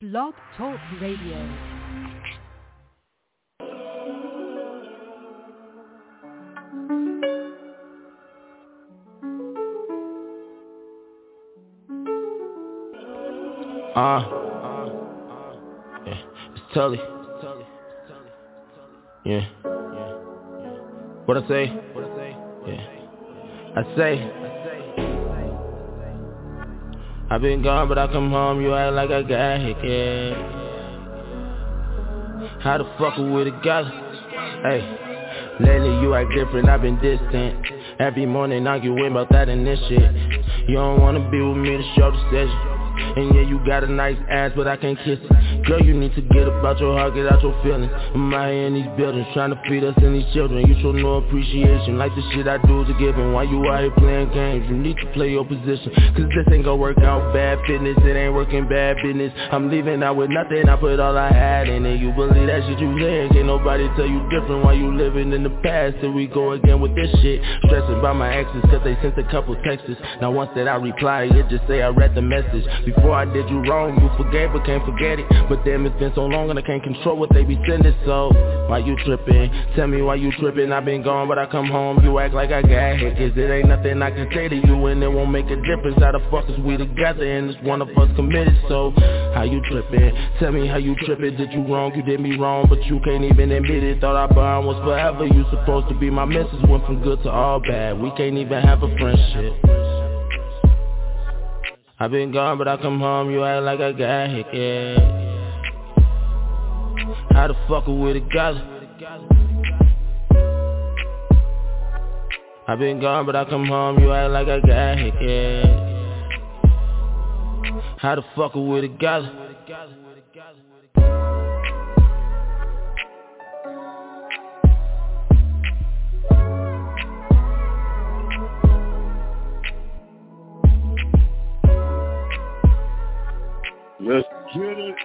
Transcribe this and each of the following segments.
Blog Talk Radio. Yeah, it's Tully. Yeah. What I say? Yeah. I say, I've been gone, but I come home, you act like I got hit, yeah. How the fuck are we together? Hey, lately you act different, I've been distant. Every morning arguing about that and this shit. You don't wanna be with me to show decision. And yeah, you got a nice ass, but I can't kiss it. Girl, you need to get about your heart, get out your feelings. I'm out here in these buildings, trying to feed us and these children. You show no appreciation, like the shit I do is a given. Why you out here playing games? You need to play your position. Cause this ain't gonna work out, bad fitness, it ain't working, bad business. I'm leaving out with nothing, I put all I had in it. You believe that shit you saying, can't nobody tell you different. While you living in the past, here we go again with this shit. Stressing by my exes, cause they sent a couple texts. Now once that I reply, it just say I read the message. Before I did you wrong, you forgave but can't forget it. But damn, it's been so long and I can't control what they be sending. So, why you tripping? Tell me why you tripping. I've been gone but I come home, you act like I got hit. Cause it ain't nothing I can say to you and it won't make a difference. How the fuck is we together and it's one of us committed? So, how you tripping? Tell me how you tripping. Did you wrong? You did me wrong but you can't even admit it. Thought our bond was forever. You supposed to be my missus. Went from good to all bad. We can't even have a friendship. I've been gone but I come home, you act like I got hit, yeah. How the fuck are we together? I've been gone but I come home, you act like I got hit, yeah. How the fuck are we together? Let's get it.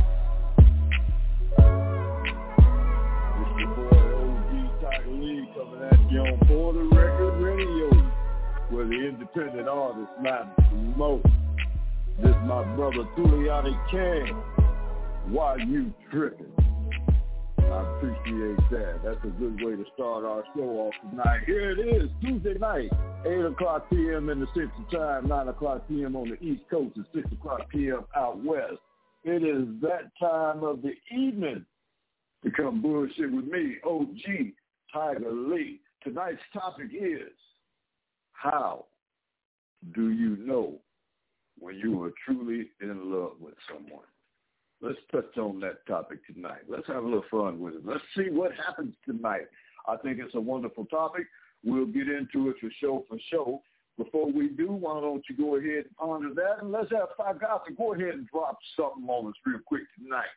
It's your boy OG Tiger Lee coming at you on For the Record Radio, where the independent artist matters the most. This is my brother Tuliani King. Why you tripping? I appreciate that. That's a good way to start our show off tonight. Here it is, Tuesday night, 8 o'clock p.m. in the Central Time, 9 o'clock p.m. on the East Coast, and 6 o'clock p.m. out west. It is that time of the evening to come bullshit with me, OG Tiger Lee. Tonight's topic is, how do you know when you are truly in love with someone? Let's touch on that topic tonight. Let's have a little fun with it. Let's see what happens tonight. I think it's a wonderful topic. We'll get into it for show. Before we do, why don't you go ahead and ponder that, and let's have Five Guys to go ahead and drop something on us real quick tonight.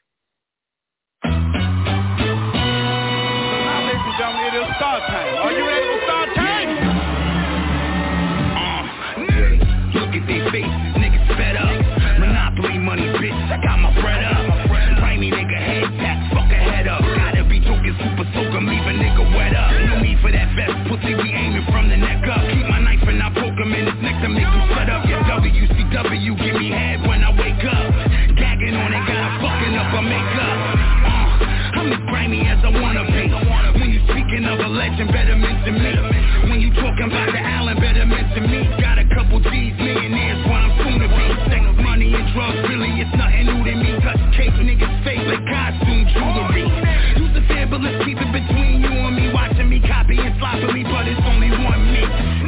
Now, ladies and gentlemen, it is start time. Are you ready for start time? Look at their faces, niggas fed up. Monopoly money, bitch, I got my bread up. Grimy nigga head tap, fuck a head up. Gotta be talking super soaker, leave a nigga wet up. No need for that vest, pussy, we aiming from the neck up. Keep my knife and I poke him in his neck to make him shut up. Yeah, WCW, give me head when I wake up. Gagging on it, got fucking up her makeup. I'm as grimy as I wanna be. When you speaking of a legend, better mention me. When you talking about the Allen, better mention me. Got a couple G's, millionaires, what I'm soon to be. Sex, money, and drugs, really, it's nothing new to me. Touch cake, niggas face like costume jewelry. Use the fabulous, keep it between you and me. Watching me copy and sloppily, but it's only one me.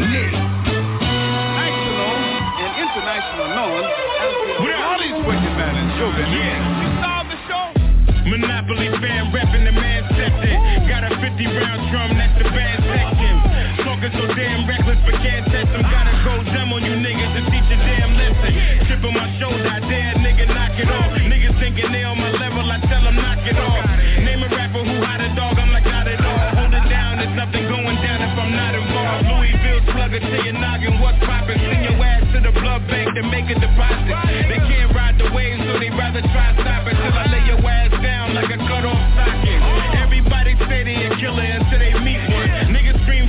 National and international known as the Holly's Wicked Man and Show Business. Yeah. You saw the show? Monopoly fan reppin' the man section. Got a 50-round drum, that's the band section. Talking so damn reckless, but can't test them. Gotta go dumb on you niggas to teach a damn lesson. Chip on my shoulder, I dare a nigga knock it off. Niggas thinking they on my level, I tell them knock it off. Name a rapper who hot a dog, I'm like not at all. Hold it down, there's nothing going down if I'm not involved. Louisville slugger to your noggin, what's poppin'? Send your ass to the blood bank to make a deposit. They can't ride the wave, so they rather try stop it till I lay your ass down like a cut off socket. Everybody say they a killer until they meet one. Niggas scream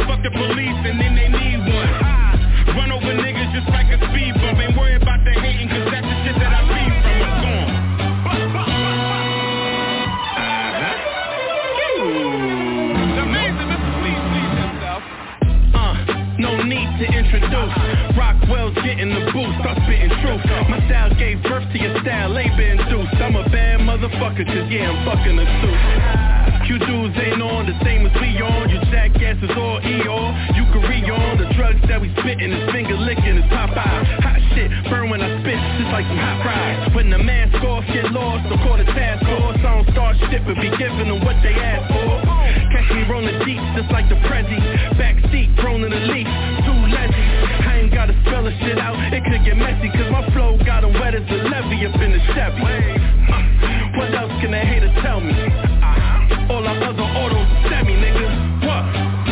been deuced. I'm a bad motherfucker, cause yeah, I'm fucking a suit. You dudes ain't on the same as we on. You jackasses all ER. You can re-on the drugs that we spittin'. His finger licking his Popeye. Hot shit, burn when I spit, just like some hot fries. When the mask off, get lost, don't call the task force. I don't start shit, but be giving them what they ask for. Catch me rolling deep, just like the Prezi. Backseat, prone to the leaf, too lazy. I ain't gotta spell the shit out, it could get messy. Cause my flow got them wet as a levee up in the Chevy. What else can a hater tell me? All our other autos semi, nigga. What?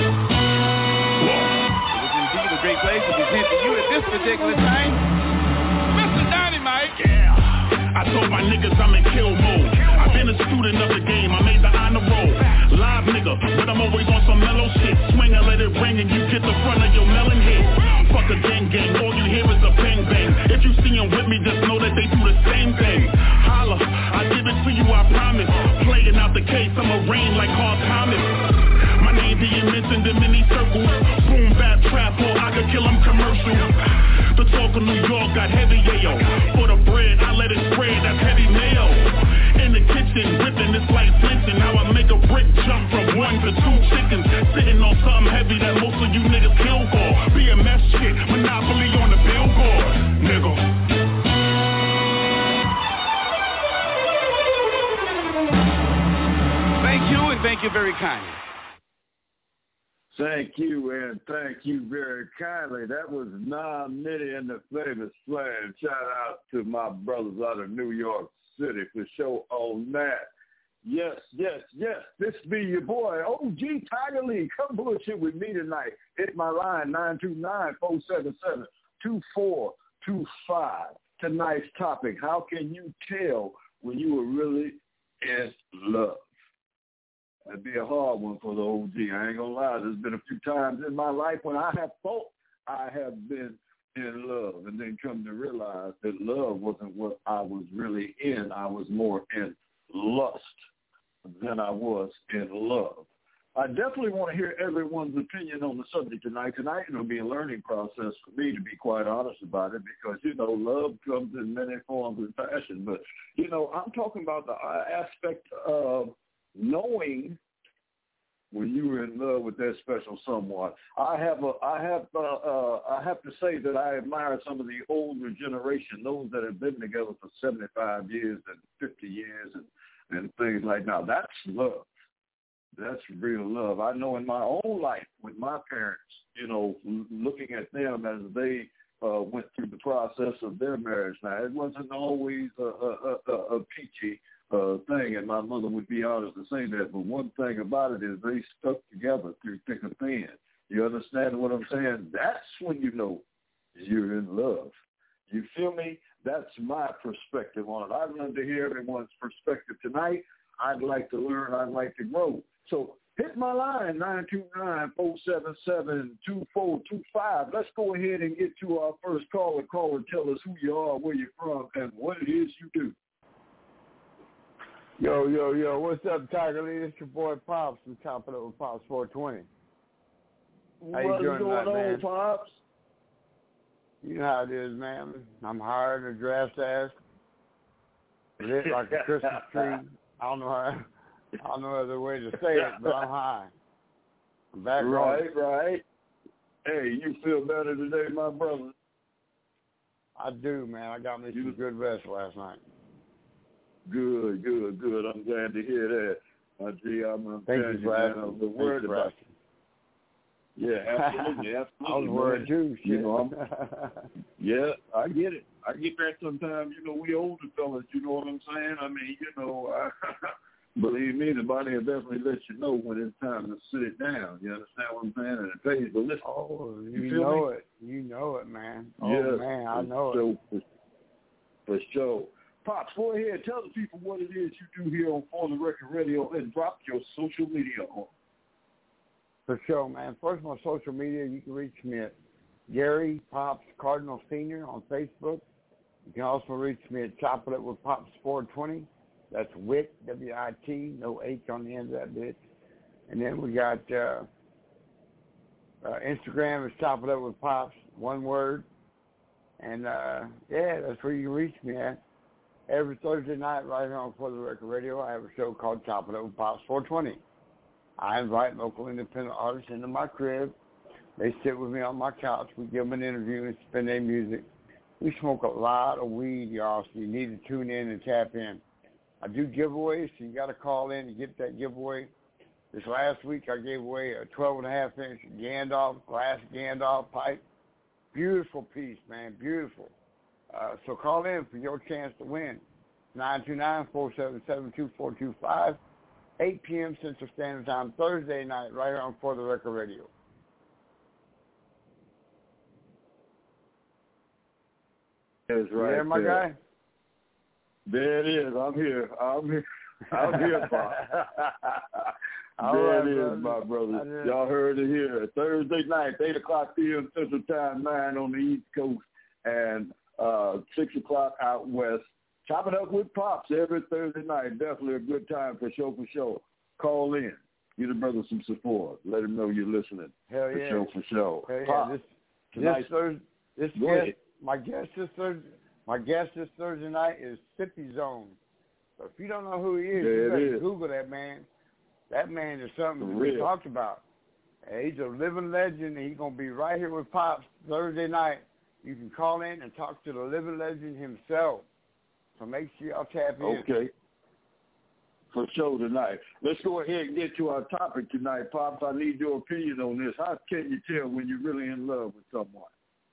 It is indeed a great place to present to you at this particular time, Mr. Dynamite. Yeah, I told my niggas I'm in kill mode. I've been a student of the game, I made the honor roll. Live nigga, but I'm always on some mellow shit. Swing and let it ring and you get the front of your melon hit. Fuck a gang gang, all you hear is a bang bang. If you see them with me, just know that they do the same thing. Holla, I give it to you, I promise. Playing out the case, I'ma rain like Hard Thomas. My name being mentioned in many circles. Boom, bap, trap, or I could kill them commercial. The talk of New York got heavy, yayo. For the bread, I let it spread, that's heavy mail. In the kitchen, whipping this like flinching. How I make a brick jump from 1 to 2 chickens. Sitting on something heavy that most of you niggas kill for. BMS shit, Monopoly on the billboard, nigga. Thank you, and thank you very kindly. Thank you, and thank you very kindly. That was Nam Nitty and the Flavor Slam. Shout out to my brothers out of New York City for sure on that. Yes. This be your boy, OG Tiger Lee. Come bullshit with me tonight. Hit my line, 929-477-2425. Tonight's topic, how can you tell when you are really in love? That'd be a hard one for the OG. I ain't gonna lie. There's been a few times in my life when I have thought I have been in love and then come to realize that love wasn't what I was really in. I was more in lust than I was in love. I definitely want to hear everyone's opinion on the subject tonight. Tonight it'll be a learning process for me, to be quite honest about it, because, love comes in many forms and fashion. But, I'm talking about the aspect of knowing when you were in love with that special someone. I have to say that I admire some of the older generation, those that have been together for 75 years and 50 years and things like that. Now, that's love. That's real love. I know in my own life with my parents, looking at them as they went through the process of their marriage. Now, it wasn't always a peachy thing, and my mother would be honest to say that. But one thing about it is they stuck together through thick and thin. You understand what I'm saying? That's when you know you're in love. You feel me? That's my perspective on it. I'd love to hear everyone's perspective tonight. I'd like to learn. I'd like to grow. So hit my line, 929-477-2425. Let's go ahead and get to our first caller. Caller, tell us who you are, where you're from, and what it is you do. Yo, what's up, Tiger Lee? It's your boy Pops from Chopping Up with Pops 420. How you doing tonight, man? Pops? You know how it is, man. I'm higher than a draft ass. Lit like a Christmas tree. I don't know other way to say it, but I'm high. I'm back Right. Hey, you feel better today, my brother? I do, man. I got me some good rest last night. Good. I'm glad to hear that. Gee, I'm Thank you for asking. I was worried about you. Yeah, absolutely. I was worried too. Shit. Yeah, I get it. I get that sometimes. We older fellas, you know what I'm saying? I mean, believe me, the body will definitely let you know when it's time to sit it down. You understand what I'm saying? And it pays to listen. Oh, you know it. You know it, man. Oh, yeah, man, I know it. For sure. Pops, go ahead. Tell the people what it is you do here on For the Record Radio and drop your social media on. For sure, man. First, my social media, you can reach me at Gary Pops Cardinal Sr. on Facebook. You can also reach me at Chopping It with Pops 420. That's WIT, W-I-T, no H on the end of that bitch. And then we got Instagram is Chopping It with Pops, one word. And, that's where you can reach me at. Every Thursday night right here on For the Record Radio, I have a show called Chopping Up with Pops 420. I invite local independent artists into my crib. They sit with me on my couch. We give them an interview and spin their music. We smoke a lot of weed, y'all, so you need to tune in and tap in. I do giveaways, so you got to call in and get that giveaway. This last week, I gave away a 12.5-inch glass Gandalf pipe. Beautiful piece, man, beautiful. So call in for your chance to win. 929-477-2425, 8 p.m. Central Standard Time, Thursday night, right here on For the Record Radio. That's right. There, my guy? There it is. I'm here, Bob. There it is, my brother. Y'all heard it here. Thursday night, 8 o'clock p.m. Central Time, 9 on the East Coast, and 6 o'clock out west. Chopping Up with Pops every Thursday night. Definitely a good time for show. Call in. Give the brother some support. Let him know you're listening. Hell yeah. For show. Hell Pop, yeah. My guest this Thursday night is Sippy Zone. So if you don't know who he is, you better Google that man. That man is something we talked about. He's a living legend, and he's going to be right here with Pops Thursday night. You can call in and talk to the living legend himself. So make sure y'all tap in. Okay. For show tonight. Let's go ahead and get to our topic tonight, Pops. I need your opinion on this. How can you tell when you're really in love with someone?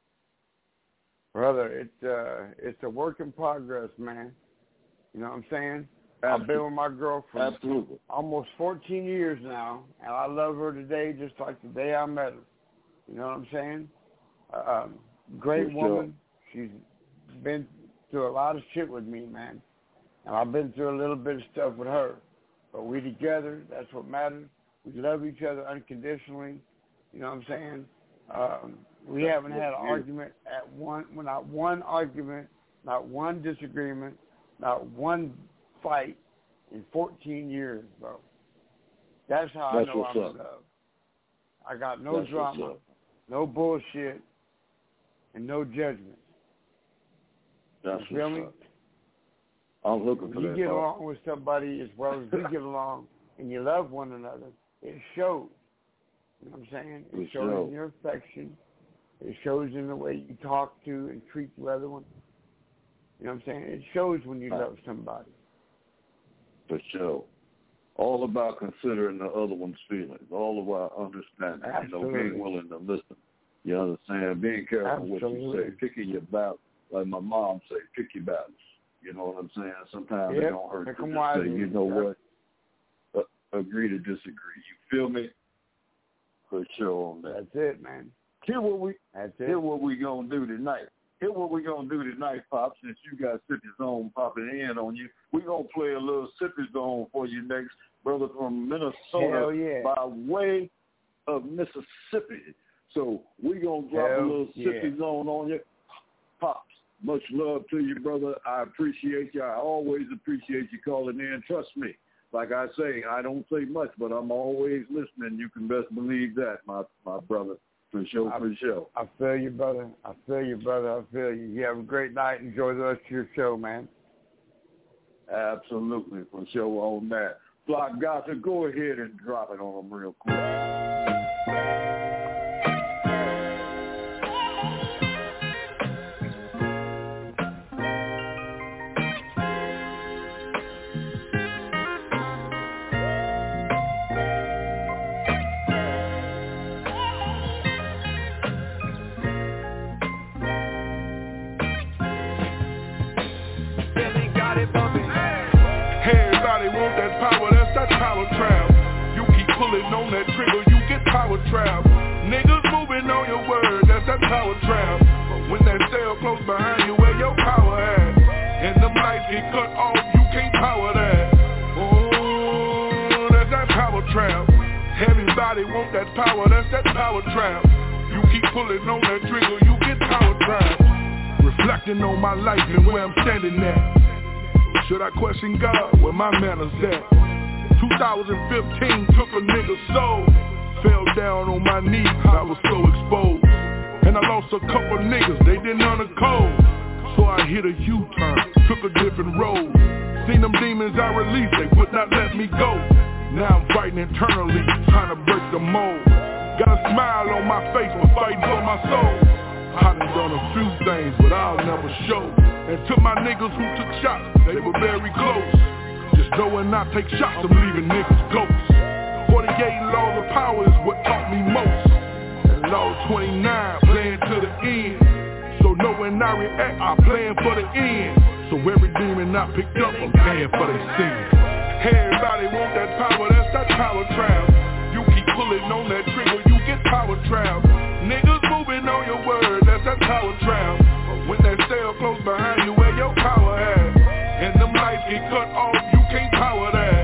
Brother, it's a work in progress, man. You know what I'm saying? Absolutely. I've been with my girl for Absolutely. almost 14 years now, and I love her today just like the day I met her. You know what I'm saying? Great woman. She's been through a lot of shit with me, man. And I've been through a little bit of stuff with her. But we together, that's what matters. We love each other unconditionally. You know what I'm saying? We haven't had an argument not one argument, not one disagreement, not one fight in 14 years, bro. That's how I know I'm in love. I got no drama, no bullshit, and no judgment. That's you feel me? I'm looking for that. You get along with somebody as well as we get along, and you love one another, it shows. You know what I'm saying? It shows in your affection. It shows in the way you talk to and treat the other one. You know what I'm saying? It shows when you love somebody. For sure. All about considering the other one's feelings. All about understanding. Absolutely. Being willing to listen. You understand? Being careful what you say. Picking your battles. Like my mom say, pick your battles. You know what I'm saying? Sometimes it don't hurt to just say, you know what? Agree to disagree. You feel me? For sure on that. That's it, man. Here's what we gonna do tonight. Here's what we gonna do tonight, Pop. Since you got Sippy Zone popping in on you, we gonna play a little Sippy Zone for you next, brother from Minnesota by way of Mississippi. So we gonna drop a little Sippy Zone on you, Pops. Much love to you, brother. I appreciate you. I always appreciate you calling in. Trust me. Like I say, I don't say much, but I'm always listening. You can best believe that, my brother. For sure. I feel you, brother. I feel you. You have a great night. Enjoy the rest of your show, man. Absolutely. For sure on that. Flock Gossip, go ahead and drop it on them real quick. On that trigger, you get power trap. Niggas moving on your word, that's that power trap. But when that cell close behind you, where your power at? And the lights get cut off, you can't power that. Oh, that's that power trap. Everybody want that power, that's that power trap. You keep pulling on that trigger, you get power trap. Reflecting on my life and where I'm standing at. Should I question God, where my manners at? 2015 took a nigga's soul. Fell down on my knees, I was so exposed. And I lost a couple niggas, they didn't earn a code. So I hit a U-turn, took a different road. Seen them demons I released, they would not let me go. Now I'm fighting internally, trying to break the mold. Got a smile on my face, but fighting for my soul. I done a few things, but I'll never show. And to my niggas who took shots, they were very close. Just know when I take shots, I'm leaving niggas ghosts. 48 laws of power is what taught me most. And law 29, playing to the end. So know when I react, I plan for the end. So every demon I picked up, I'm paying for their sins. Everybody want that power, that's that power trap. You keep pulling on that trigger, you get power trap. Niggas moving on your word, that's that power trap. But when that cell close behind you, where your power at? And them lights get cut off, you can't power that.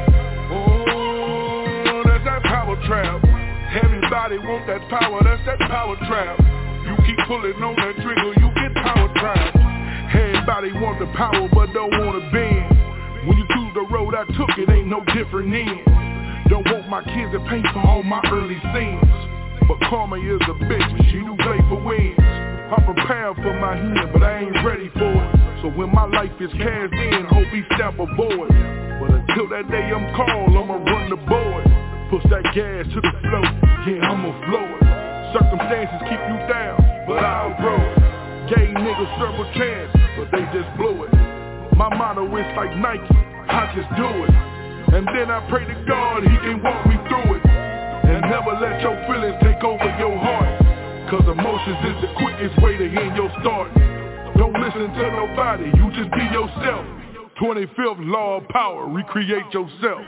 Oh, that's that power trap. Everybody want that power, that's that power trap. You keep pulling on that trigger, you get power trap. Everybody want the power, but don't want to bend. When you choose the road I took, it ain't no different then. Don't want my kids to pay for all my early sins. But karma is a bitch, she do play for wins. I'm prepared for my hand, but I ain't ready for it. So when my life is cast in, hope he step aboard. But until that day I'm called, I'ma run the board. Push that gas to the float, yeah, I'ma flow it. Circumstances keep you down, but I'll grow it. Gave niggas several chances, but they just blew it. My motto is like Nike, I just do it. And then I pray to God he can walk me through it. And never let your feelings take over your heart. Cause emotions is the quickest way to end your start. Don't listen to nobody, you just be yourself. 25th law of power, recreate yourself.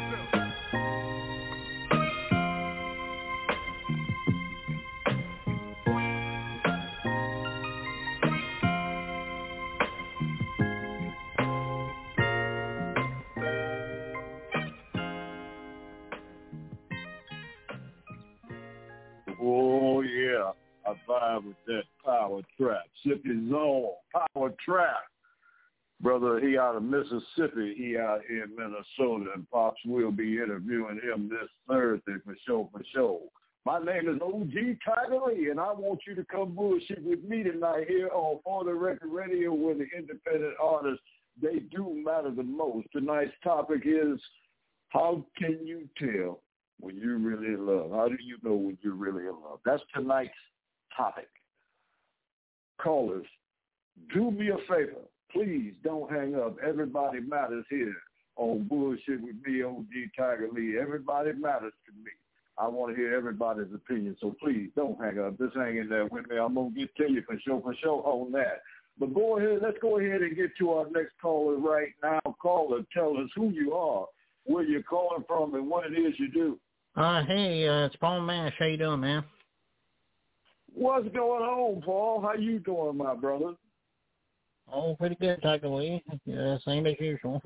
Oh, yeah. I vibe with that power trap. Mississippi Zone, power trap. Brother, he out of Mississippi. He out here in Minnesota. And Pops will be interviewing him this Thursday for sure. My name is OG Tiger Lee, and I want you to come bullshit with me tonight here on For the Record Radio, where the independent artists, they do matter the most. Tonight's topic is, how can you tell when you really in love? How do you know when you're really in love? That's tonight's topic. Callers, do me a favor. Please don't hang up. Everybody matters here on Bullshit with me, OG Tiger Lee. Everybody matters to me. I want to hear everybody's opinion, so please don't hang up. Just hang in there with me. I'm going to get to you for sure on that. But let's go ahead and get to our next caller right now. Caller, tell us who you are, where you're calling from, and what it is you do. Hey, it's Paul Mash. How you doing, man? What's going on, Paul? How you doing, my brother? Oh, pretty good, Tiger Lee. Yeah, same as usual.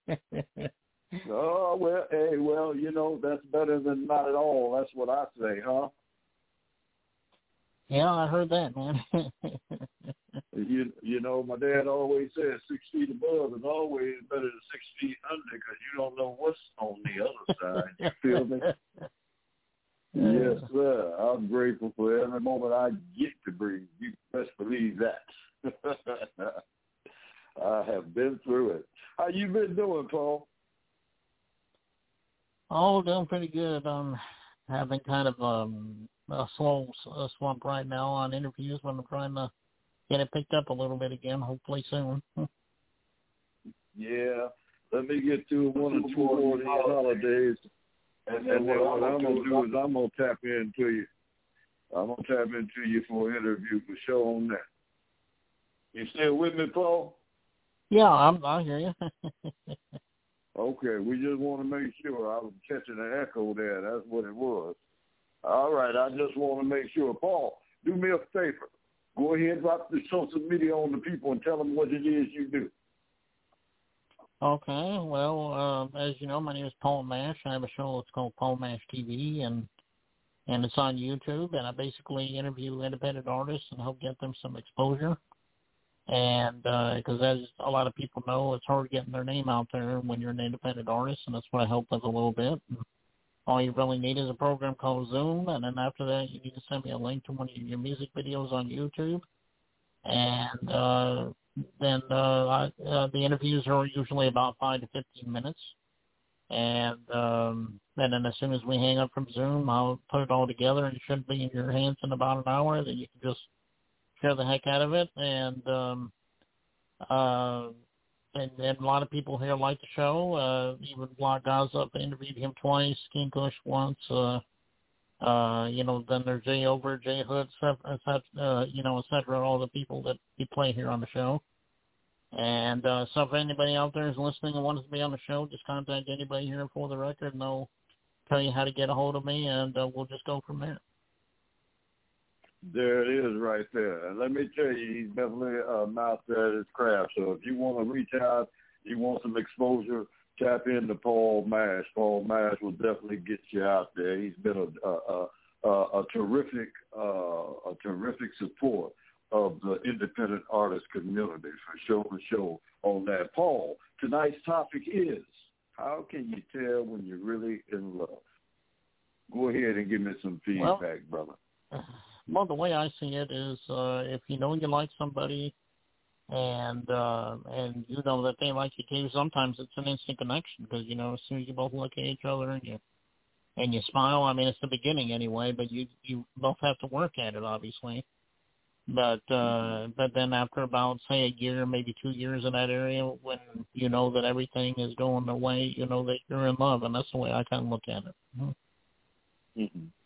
Oh, well, hey, you know, that's better than not at all. That's what I say, huh? Yeah, I heard that, man. You know, my dad always says 6 feet above is always better than 6 feet under, because you don't know what's on the other side. You feel me? Yes, sir. I'm grateful for every moment I get to breathe. You best believe that. I have been through it. How you been doing, Paul? Oh, doing pretty good. Having kind of a slow slump right now on interviews, but I'm trying to get it picked up a little bit again, hopefully soon. Yeah. Let me get to one or two more of these holidays. And then what I'm going to do is I'm going to tap into you. I'm going to tap into you for an interview for sure on that. You still with me, Paul? Yeah, I hear you. Okay, we just want to make sure. I was catching an echo there. That's what it was. All right, I just want to make sure. Paul, do me a favor. Go ahead and drop the social media on the people and tell them what it is you do. Okay, well, as you know, my name is Paul Mash. I have a show that's called Paul Mash TV, and it's on YouTube, and I basically interview independent artists and help get them some exposure. And because as a lot of people know, it's hard getting their name out there when you're an independent artist, and that's what I help with a little bit. All you really need is a program called Zoom, and then after that, you need to send me a link to one of your music videos on YouTube. And the interviews are usually about 5 to 15 minutes. And then as soon as we hang up from Zoom, I'll put it all together, and it should be in your hands in about an hour. That you can just share the heck out of it. And a lot of people here like the show. Even Black Gaza interviewed him twice, King Kush once. Then there's Jay Over, Jay Hood, et cetera, all the people that we play here on the show. And so if anybody out there is listening and wants to be on the show, just contact anybody here for the record, and they'll tell you how to get a hold of me, and we'll just go from there. There it is right there. And let me tell you, he's definitely a master at his craft. So if you want to reach out, you want some exposure, tap into Paul Mash. Paul Mash will definitely get you out there. He's been a terrific support of the independent artist community for sure on that. Paul, tonight's topic is, how can you tell when you're really in love? Go ahead and give me some feedback, brother. Well, the way I see it is if you know you like somebody and you know that they like you too, sometimes it's an instant connection because, as soon as you both look at each other and you smile, I mean, it's the beginning anyway, but you both have to work at it, obviously. But then after about, say, a year, maybe 2 years in that area, when you know that everything is going the way, you know that you're in love, and that's the way I kind of look at it. Mm-hmm.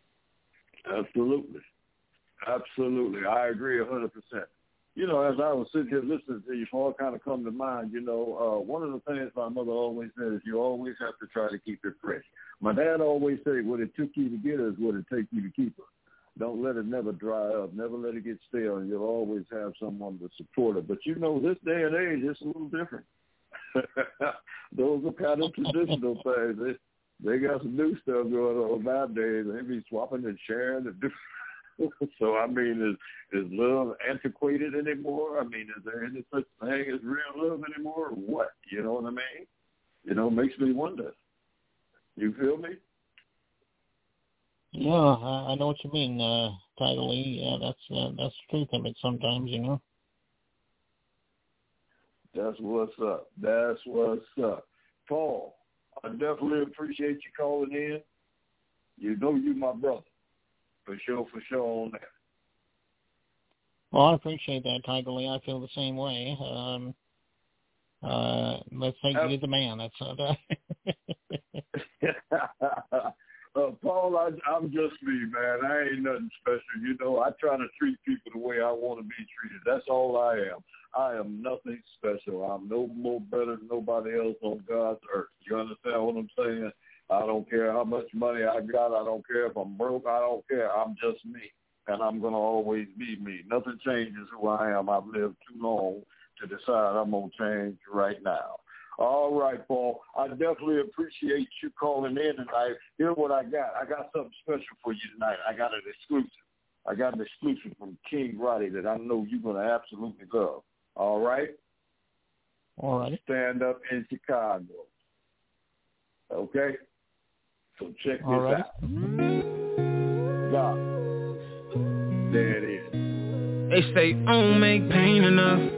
Absolutely. I agree 100%. As I was sitting here listening to you, Paul, kind of come to mind, one of the things my mother always said is you always have to try to keep it fresh. My dad always said what it took you to get her is what it takes you to keep her. Don't let it never dry up. Never let it get stale. And you'll always have someone to support it. But this day and age, it's a little different. Those are kind of traditional things. They got some new stuff going on nowadays. They be swapping and sharing. So, I mean, is love antiquated anymore? I mean, is there any such thing as real love anymore or what? You know what I mean? Makes me wonder. You feel me? Yeah, I know what you mean, Tiger Lee. Yeah, that's the truth of it sometimes, That's what's up. Paul, I definitely appreciate you calling in. You my brother. For sure on that. Well, I appreciate that, Tiger Lee. I feel the same way. Let's say you're the man. That's Paul, I'm just me, man. I ain't nothing special. I try to treat people the way I want to be treated. That's all I am. I am nothing special. I'm no more better than nobody else on God's earth. You understand what I'm saying? I don't care how much money I got. I don't care if I'm broke. I don't care. I'm just me, and I'm going to always be me. Nothing changes who I am. I've lived too long to decide I'm going to change right now. All right, Paul. I definitely appreciate you calling in tonight. Here's what I got. I got something special for you tonight. I got an exclusive. I got an exclusive from King Roddy that I know you're going to absolutely love. All right? All right. Stand Up in Chicago. Okay? So check this out. God. There it is. They say, don't make pain enough.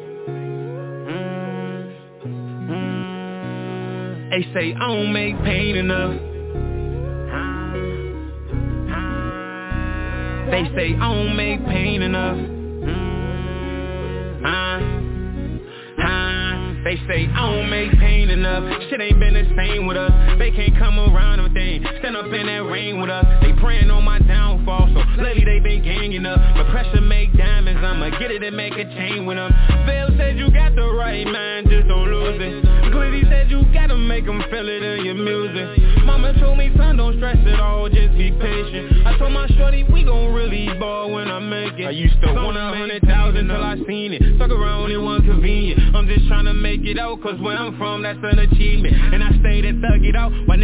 They say, I don't make pain enough. They say, I don't make pain enough. They say, I don't make pain enough. Shit ain't been the same with us. They can't come around with things. Stand up in that rain with us. They praying on my downfall, so lately they been ganging up. But pressure make diamonds, I'ma get it and make a chain with them. Phil said you got the right mind, just don't lose it. Glizzy said you gotta make them feel it in your music. Mama told me, son, don't stress it all, just be patient. I told my shorty, we gon' really ball when I make it. I used to want 100,000 till I seen it. Stuck around, it wasn't convenient. I'm just trying to make it out, cause where I'm from, that's an achievement. And I stayed and thug it out, while niggas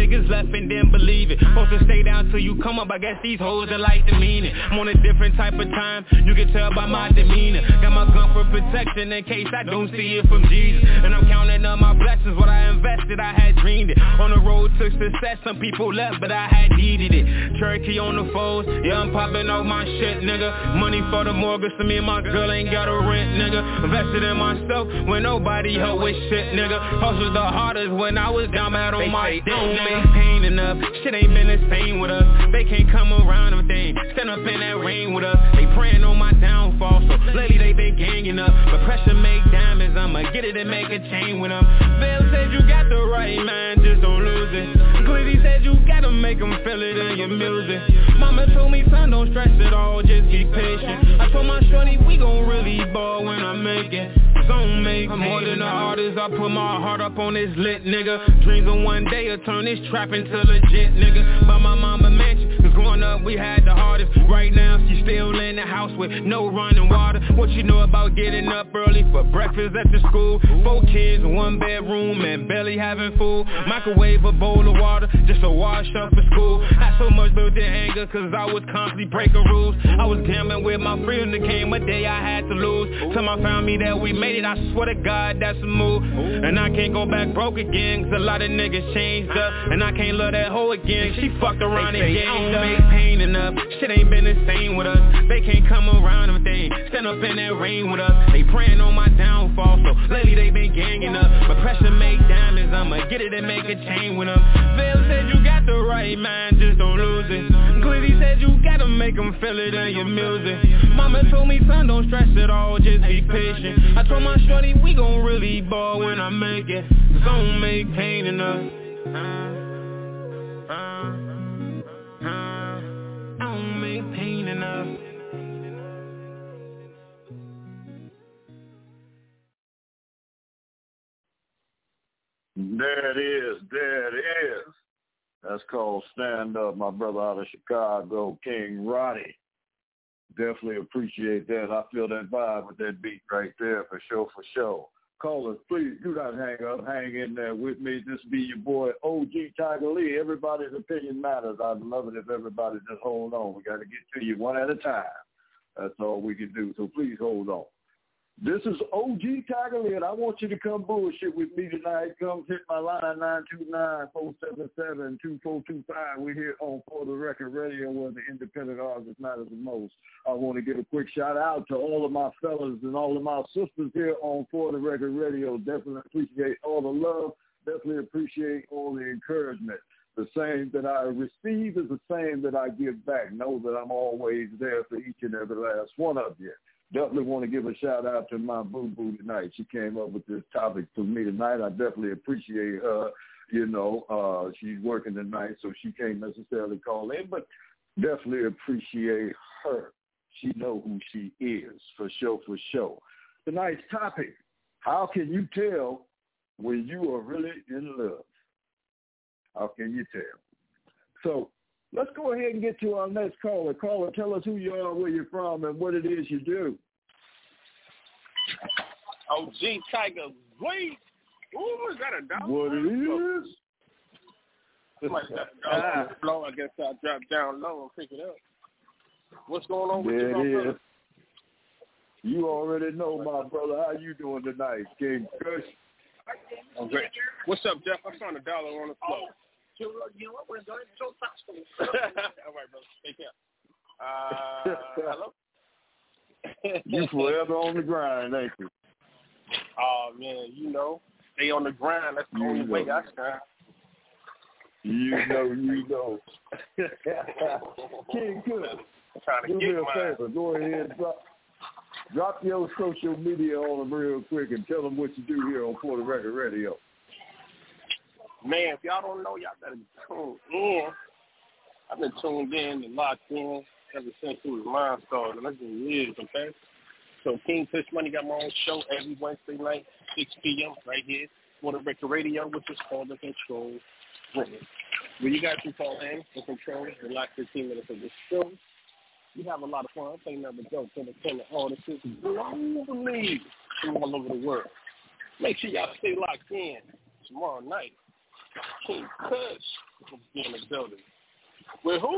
niggas left and didn't believe it. Supposed to stay down till you come up, I guess these hoes that like to mean it. I'm on a different type of time, you can tell by my demeanor. Got my gun for protection in case I don't see it from Jesus. And I'm counting up my blessings, what I invested, I had dreamed it. On the road to success, some people left, but I had needed it. Cherokee on the foes, yeah, I'm popping off my shit, nigga. Money for the mortgage, so me and my girl ain't got a rent, nigga. Invested in myself when nobody helped with shit, nigga. Hustled the hardest when I was down bad on my dick, don't make pain enough. Shit ain't been the same with us. They can't come around if they stand up in that rain with us. They praying on my downfall, so lately they been ganging up. But pressure make diamonds, I'ma get it and make a chain with them. Bill said you got the right mind, just don't lose it. Glitty said you gotta make them feel it in your music. Mama told me, son, don't stress it all, just be patient. I told my shorty, we gon' really ball when I make it. I'm more than an artist, I put my heart up on this lit, nigga. Dreams of one day I'll turn this trap into legit, nigga. By my mama mansion, cause growing up we had the hardest. Right now she's still in the house with no running water. What you know about getting up early for breakfast at the school? 4 kids, 1 bedroom and barely having food. Microwave a bowl of water just to wash up for school. Not so much built in anger cause I was constantly breaking rules. I was gambling with my friends, there came a day I had to lose. Till I found me that we made it, I swear to God that's a move. And I can't go back broke again cause a lot of niggas changed up. And I can't love that hoe again, she fucked around and ganged up. Make pain enough, shit ain't been the same with us. They can't come around if they stand up in that rain with us. They praying on my downfall, so lately they been ganging up. But pressure make diamonds, I'ma get it and make a chain with them. Phil said you got the right mind, just don't lose it. Glitty said you gotta make them feel it in your music. Mama told me, son, don't stress it all, just be patient. I told my shorty, we gon' really ball when I make it. Cause I don't make pain enough. I don't make pain enough. There it is. There it is. That's called Stand Up, my brother out of Chicago, King Ronnie. Definitely appreciate that. I feel that vibe with that beat right there for sure, for sure. Callers, please do not hang up. Hang in there with me. This be your boy, OG Tiger Lee. Everybody's opinion matters. I'd love it if everybody just hold on. We got to get to you one at a time. That's all we can do. So please hold on. This is OG Tiger Lee, and I want you to come bullshit with me tonight. Come hit my line, 929-477-2425. We're here on For the Record Radio, where the independent artist matters the most. I want to give a quick shout-out to all of my fellas and all of my sisters here on For the Record Radio. Definitely appreciate all the love. Definitely appreciate all the encouragement. The same that I receive is the same that I give back. Know that I'm always there for each and every last one of you. Definitely want to give a shout out to my boo-boo tonight. She came up with this topic for me tonight. I definitely appreciate her. You know, she's working tonight, so she can't necessarily call in, but definitely appreciate her. She know who she is, for sure, for sure. Tonight's topic, how can you tell when you are really in love? How can you tell? So let's go ahead and get to our next caller. Caller, tell us who you are, where you're from, and what it is you do. OG Tiger Lee. Ooh, is that a dollar? What it is? Like that on the floor. I guess I'll drop down low and pick it up. What's going on with you, my brother? You already know, my brother. How you doing tonight, King Kush? I'm great. What's up, Jeff? I found $1 on the floor. You know what? We're going so fast. All right, brother. Take care. Hello? You forever on the grind, ain't you? Oh, man, you know, stay on the grind. That's the only way I stand. You know. King Kush, do me a favor. Go ahead and drop your social media on them real quick and tell them what you do here on For the Record Radio. Man, if y'all don't know, y'all better tune in. I've been tuned in and locked in ever since it was mine started. That's been years, okay? So King Kush Money got my own show every Wednesday night, 6 p.m. right here, For the Record Radio, which is called The Control Room. When you guys can call in The Control, the last 15 minutes of the show, you have a lot of fun. I ain't never joke, entertainment, all this shit globally from all over the world. Make sure y'all stay locked in tomorrow night. King Kush will be in the building. With who?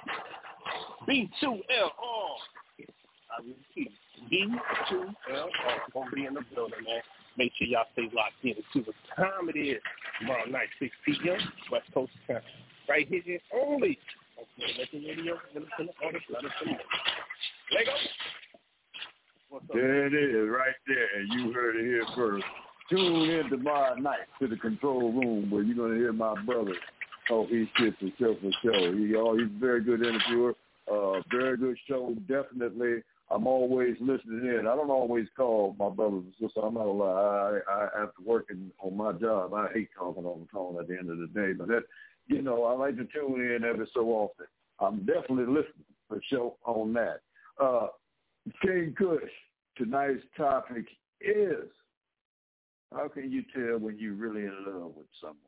B2LR. I repeat, B2LR gonna be in the building, man. Make sure y'all stay locked in to see what time it is tomorrow night, 6 p.m. West Coast time. Right here only. Let the radio, independent artist, let us know. Lego. There it is, right there. You heard it here first. Tune in tomorrow night to the control room where you're going to hear my brother talk his shit for show. He's a very good interviewer, very good show, definitely. I'm always listening in. I don't always call my brothers and sisters. I'm not going to lie. I after working on my job, I hate talking on the phone at the end of the day. But, I like to tune in every so often. I'm definitely listening for show on that. King Kush, tonight's topic is, how can you tell when you're really in love with someone?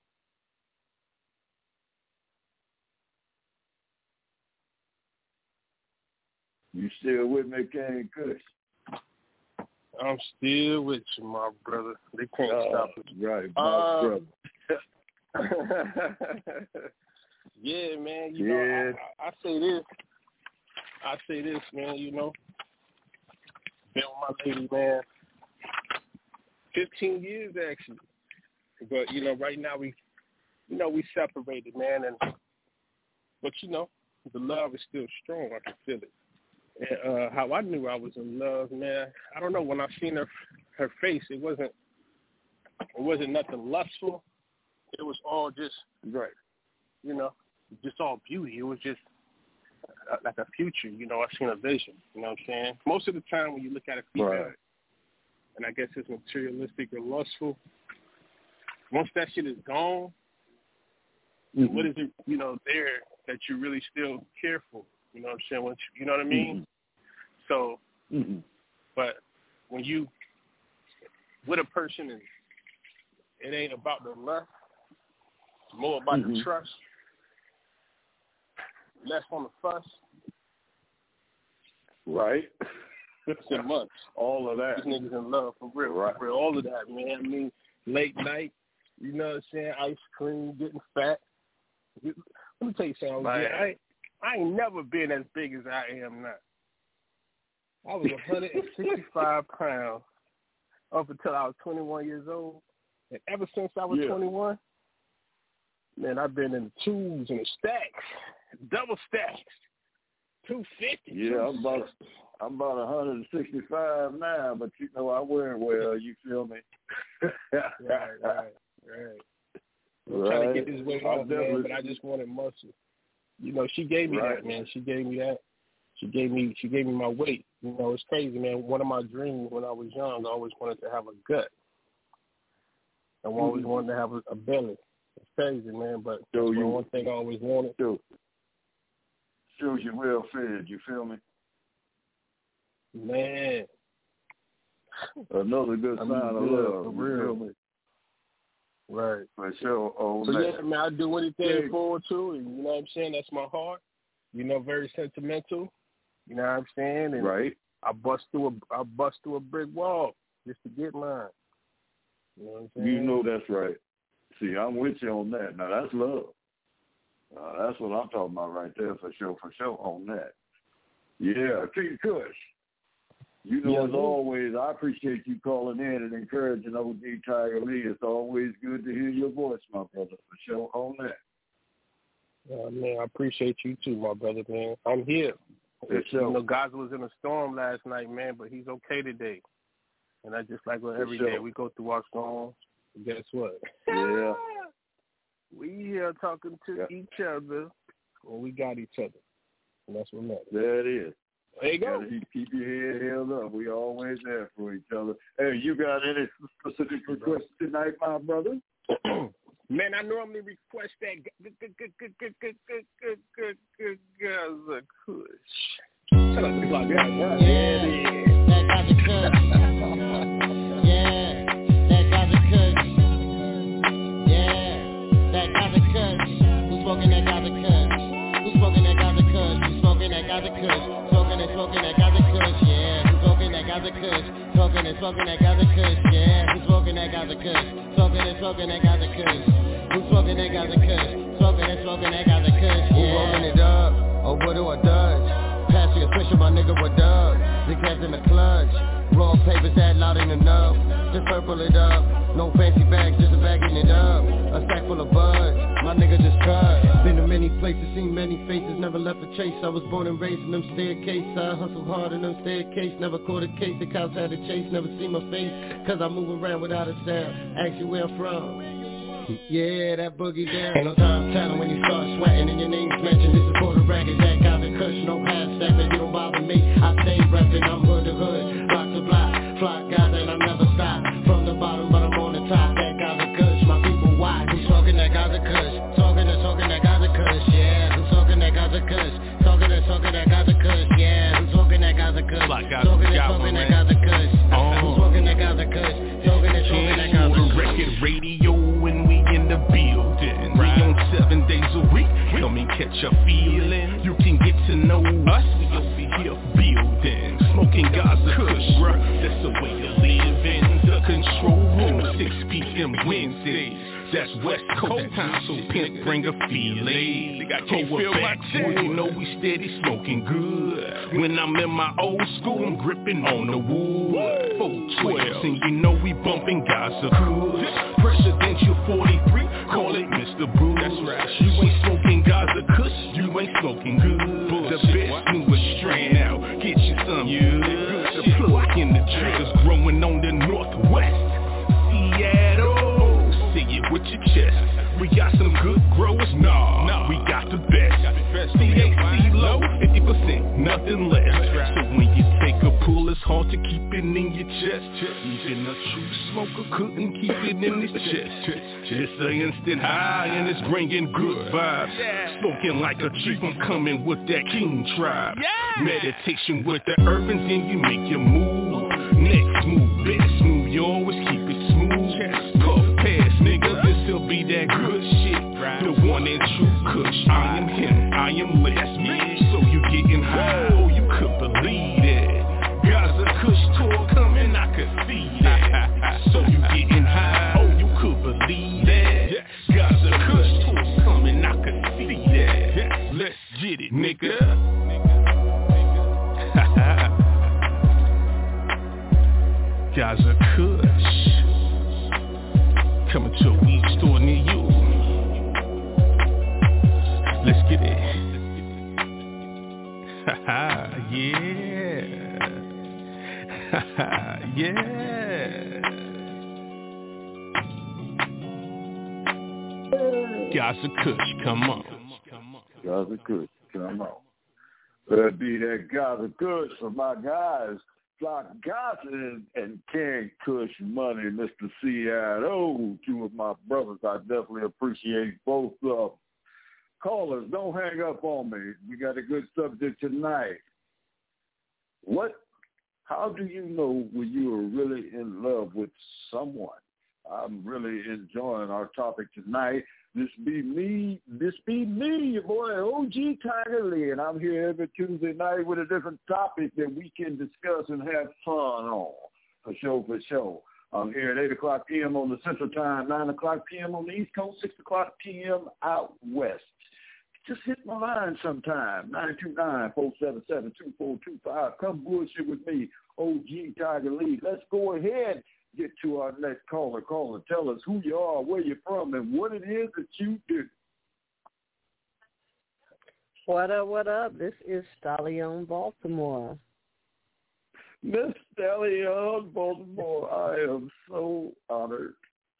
You still with me, King Kush? I'm still with you, my brother. They can't stop it. Right, my brother. Yeah, man. You know, I say this. Man. You know, been with my lady, man, 15 years actually. But right now we separated, man, but the love is still strong. I can feel it. And how I knew I was in love, man, I don't know. When I seen her face, it wasn't nothing lustful. It was all just right, just all beauty. It was just like a future, I seen a vision. You know what I'm saying? Most of the time when you look at a female, right, and I guess it's materialistic or lustful, once that shit is gone, what is it, there that you really still care for? You know what I'm saying? You know what I mean? So, but when you with a person and it ain't about the lust, more about the trust, less on the fuss. Right. 15 months. All of that. These niggas in love for real. Right. For real. All of that, man. I mean, late night, you know what I'm saying? Ice cream, getting fat. Let me tell you something. I ain't never been as big as I am now. I was 165 pounds up until I was 21 years old. And ever since I was 21, man, I've been in the twos and the stacks, double stacks, 250. Yeah, I'm about 165 now, but I wear it well. You feel me? Right. I'm trying to get this weight off, man, but I just wanted muscle. She gave me that, man. She gave me that. She gave me my weight. It's crazy, man. One of my dreams when I was young, I always wanted to have a gut. I always wanted to have a belly. It's crazy, man, but that's one thing I always wanted. Shows you well fed, you feel me? Man. Another good sign of love, for real. Feel me? Right. For sure. Yeah, man, I do anything forward to it. You know what I'm saying? That's my heart. Very sentimental. You know what I'm saying? And right. I bust through a brick wall just to get mine. You know what I'm saying? That's right. See, I'm with you on that. Now that's love. That's what I'm talking about right there for sure on that. Yeah, King Kush. As always, I appreciate you calling in and encouraging OG Tiger Lee. It's always good to hear your voice, my brother, for sure on that. Man, I appreciate you too, my brother, man. I'm here. Gaza was in a storm last night, man, but he's okay today. And I just like every day we go through our storms. Guess what? Yeah. We here talking to each other when we got each other. And that's what matters. There it is. There you go. Keep your head held up. We always there for each other. Hey, you got any specific requests tonight, my brother? Man, I normally request that Gaza Kush. Shut up, it's like that. Yeah, that Gaza Kush. Yeah, that Gaza Kush. Yeah, that Gaza Kush. Who's smoking that Gaza Kush? Who's smoking that Gaza Kush? Who's smoking that Gaza Kush? Smoking that Gaza Kush. Yeah, who's smoking that Gaza Kush? Smoking that Gaza Kush. Yeah, who's smoking that Gaza Kush? Smoking that Gaza Kush. smoking that Gaza Kush. Smoking that Gaza Kush. Who rolling it up? Or what do I dodge? Pass me a switcher, my nigga, what up? The cats in the clutch. Raw papers that loud ain't enough. Just purple it up. No fancy bags, just a bagging it up. A sack full of buds. My nigga just cut. Been to many places, seen many faces. Never left a chase. I was born and raised in them staircases. I hustled hard in them staircases. Never caught a case. The cops had to chase. Never see my face. Cause I move around without a sound. Ask you where I'm from. Yeah, that boogie down. Ain't no time telling when you start sweating and your name's mentioned. This is for the record, that Gaza Kush, no half stepping. You don't bother me, I stay reppin'. I'm hood to hood, block to block, fly Gaza and I never stop. From the bottom, but I'm on the top. That Gaza Kush, my people why? Who's talking that Gaza Kush? Talking that Gaza Kush, yeah. Who's talking that Gaza Kush? Talking that Gaza Kush, yeah. Who's talking that Gaza Kush? Talking that Gaza Kush. Who's talking that Gaza Kush? Talking that Gaza Kush. Record radio when we in the building. We on 7 days a week. Come and catch a feeling. You can get to know us. We over here building. Smoking Gaza Kush. That's the way to live in the control room. 6 p.m. Wednesdays. That's West Coast time, so pimp bring a feeling. Go back, you know we steady smoking good. When I'm in my old school, I'm gripping on the wood. 412, and you know we bumping Gaza Kush. Presidential 43, call it Mr. Brew. That's right. You ain't smoking Gaza Kush, you ain't smoking good. The best newest strand out, get you some. The plug in the triggers growing on the northwest. Seattle. Say it with your chest. We got some good growers, nah, we got the best. THC low, 50%, nothing less. So when you take a pull, it's hard to keep it in your chest. Even a true smoker couldn't keep it in his chest. It's an instant high and it's bringing good vibes. Smoking like a chief, I'm coming with that king tribe. Meditation with the urbans and you make your move. Next move, best move, you always keep it smooth. Puff pass, nigga, this'll be that good shit. The one and true Kush, I am him, I am less me. So you getting high, oh you could believe it. Gaza Kush tour coming, I could see that. So you getting high, oh you could believe that. Gaza Kush tour coming, I could see that. Let's get it, nigga. Gaza Kush coming to a weed store near you. Let's get it. Yeah. Gaza Kush, come on. Gaza Kush, come on. Better be that Gaza Kush for my guys. Flock Gaza and King Kush Money, Mr. Seattle, two of my brothers. I definitely appreciate both of them. Callers, don't hang up on me. We got a good subject tonight. How do you know when you are really in love with someone? I'm really enjoying our topic tonight. This be me, your boy OG Tiger Lee, and I'm here every Tuesday night with a different topic that we can discuss and have fun on, for sure. I'm here at 8 o'clock p.m. on the Central Time, 9 o'clock p.m. on the East Coast, 6 o'clock p.m. out west. Just hit my line sometime, 929-477-2425. Come bullshit with me, OG Tiger Lee. Let's go ahead. Get to our next caller. Tell us who you are, where you're from, and what it is that you do. What up? This is Stallion Baltimore. Miss Stallion Baltimore, I am so honored.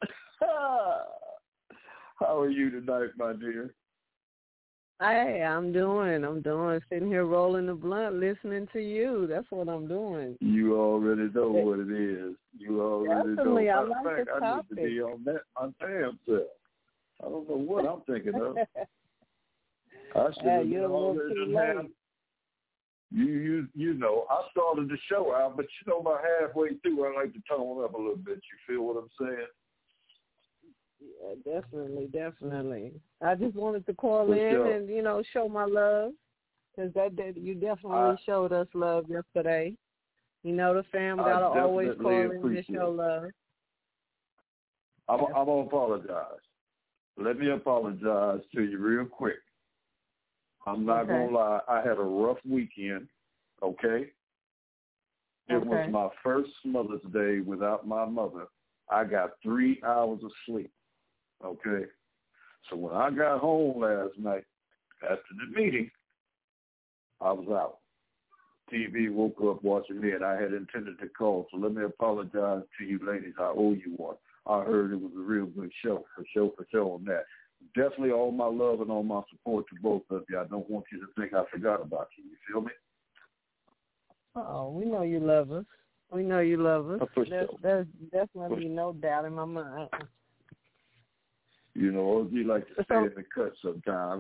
How are you tonight, my dear? Hey, I'm doing. Sitting here rolling the blunt, listening to you. That's what I'm doing. You already know what it is. Definitely, know. I like the topic. I need to be on that my damn self. I don't know what I'm thinking of. I should have you're a little too late. You know, I started the show out, but you know, about halfway through, I like to tone up a little bit. You feel what I'm saying? Yeah, definitely. I just wanted to call in and, show my love, because you definitely showed us love yesterday. The fam got to always call in to show love. I'm going to apologize. let me apologize to you real quick. I'm not going to lie. I had a rough weekend, okay? It was my first Mother's Day without my mother. I got 3 hours of sleep, okay? So when I got home last night after the meeting, I was out. TV woke up watching me, and I had intended to call. So let me apologize to you ladies. I owe you one. I heard it was a real good show, for sure on that. Definitely all my love and all my support to both of you. I don't want you to think I forgot about you. You feel me? Oh, we know you love us. We know you love us. There's definitely no doubt in my mind. You know, OG like to stay in the cut sometimes.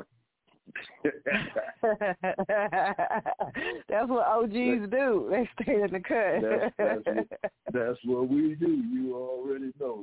That's what OGs do. They stay in the cut. That's what we do. You already know.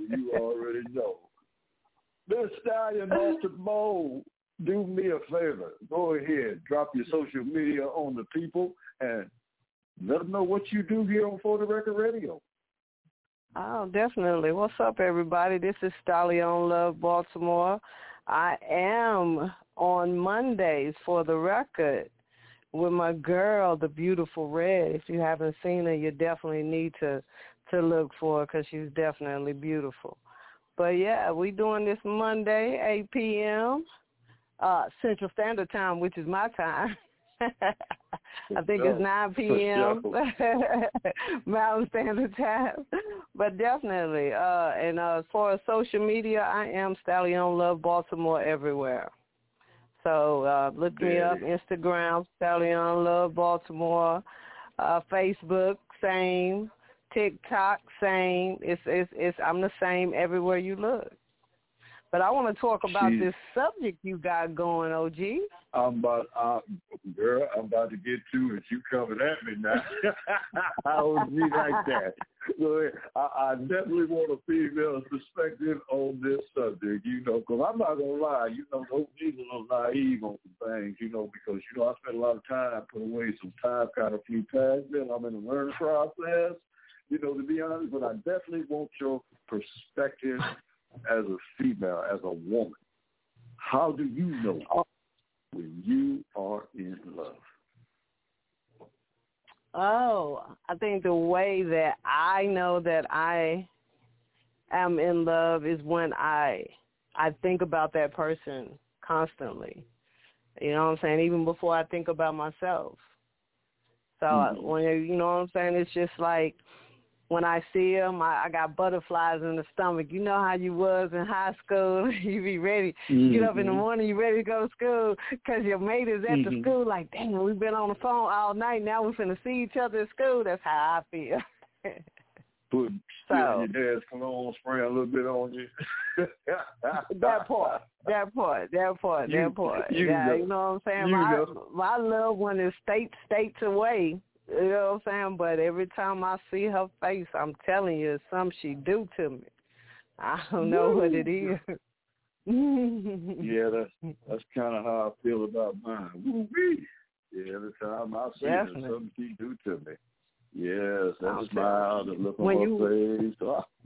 This Stallion off the bowl, do me a favor. Go ahead. Drop your social media on the people and let them know what you do here on For the Record Radio. Oh, definitely. What's up, everybody? This is Stallion Love Baltimore. I am on Mondays For the Record with my girl, the beautiful Red. If you haven't seen her, you definitely need to look for her because she's definitely beautiful. But, yeah, we doing this Monday, 8 p.m. Central Standard Time, which is my time. I think it's 9 p.m. Mountain Standard Time. But definitely, and as far as social media, I am Stallion Love Baltimore everywhere. So look me up, Instagram, Stallion Love Baltimore, Facebook, same, TikTok, same. It's I'm the same everywhere you look. But I want to talk about this subject you got going, OG. I'm about to get to it. You coming at me now. I would be like that. So I definitely want a female perspective on this subject, because I'm not going to lie. Those niggas a little naive on some things, because, I spent a lot of time putting away some time kind of flew past me, and I'm in the learning process, to be honest. But I definitely want your perspective as a female, as a woman. How do you know when you are in love? Oh, I think the way that I know that I am in love is when I think about that person constantly. You know what I'm saying? Even before I think about myself. So when you know what I'm saying, it's just like when I see him, I got butterflies in the stomach. You know how you was in high school? You be ready. You get up in the morning, you ready to go to school because your mate is at the school like, dang, we've been on the phone all night. Now we're finna see each other at school. That's how I feel. Put your dad's cologne, spray a little bit on you. That part. Yeah, you know what I'm saying? My loved one is states away. You know what I'm saying? But every time I see her face, I'm telling you, it's something she do to me. I don't know what it is. Yeah, that's kind of how I feel about mine. Woo-wee. Yeah, every time I see her, something she do to me. Yes, that smile, the look on her face.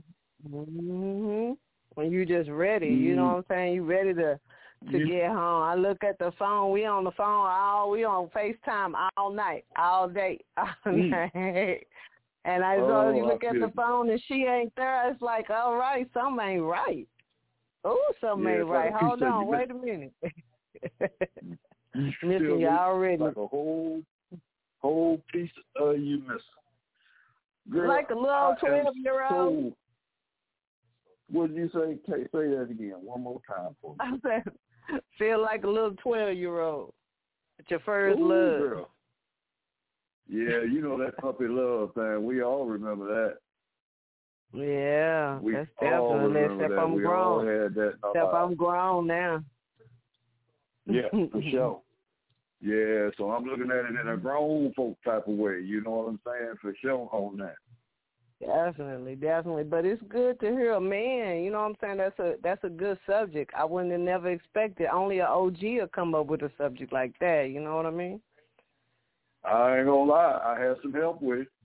When you just ready, you know what I'm saying? You ready to get home. I look at the phone. We on the phone we on FaceTime all night, all day, all night. And I saw you look at the phone and she ain't there. It's like, all right, something ain't right. Oh, something ain't right. Hold on, wait a minute. Missing you already. Like a whole piece of you missing. Girl, like a little 12-year-old. What did you say? Say that again one more time for me. I said, feel like a little 12-year-old. It's your first love. Girl. Yeah, that puppy love thing. We all remember that. Yeah, we that's definitely. Except I'm grown. Except I'm grown now. Yeah, for sure. Yeah, so I'm looking at it in a grown folk type of way. You know what I'm saying? For sure on that. Definitely. But it's good to hear a man. You know what I'm saying? That's a good subject. I wouldn't have never expected. Only an OG would come up with a subject like that. You know what I mean? I ain't gonna lie. I had some help with it.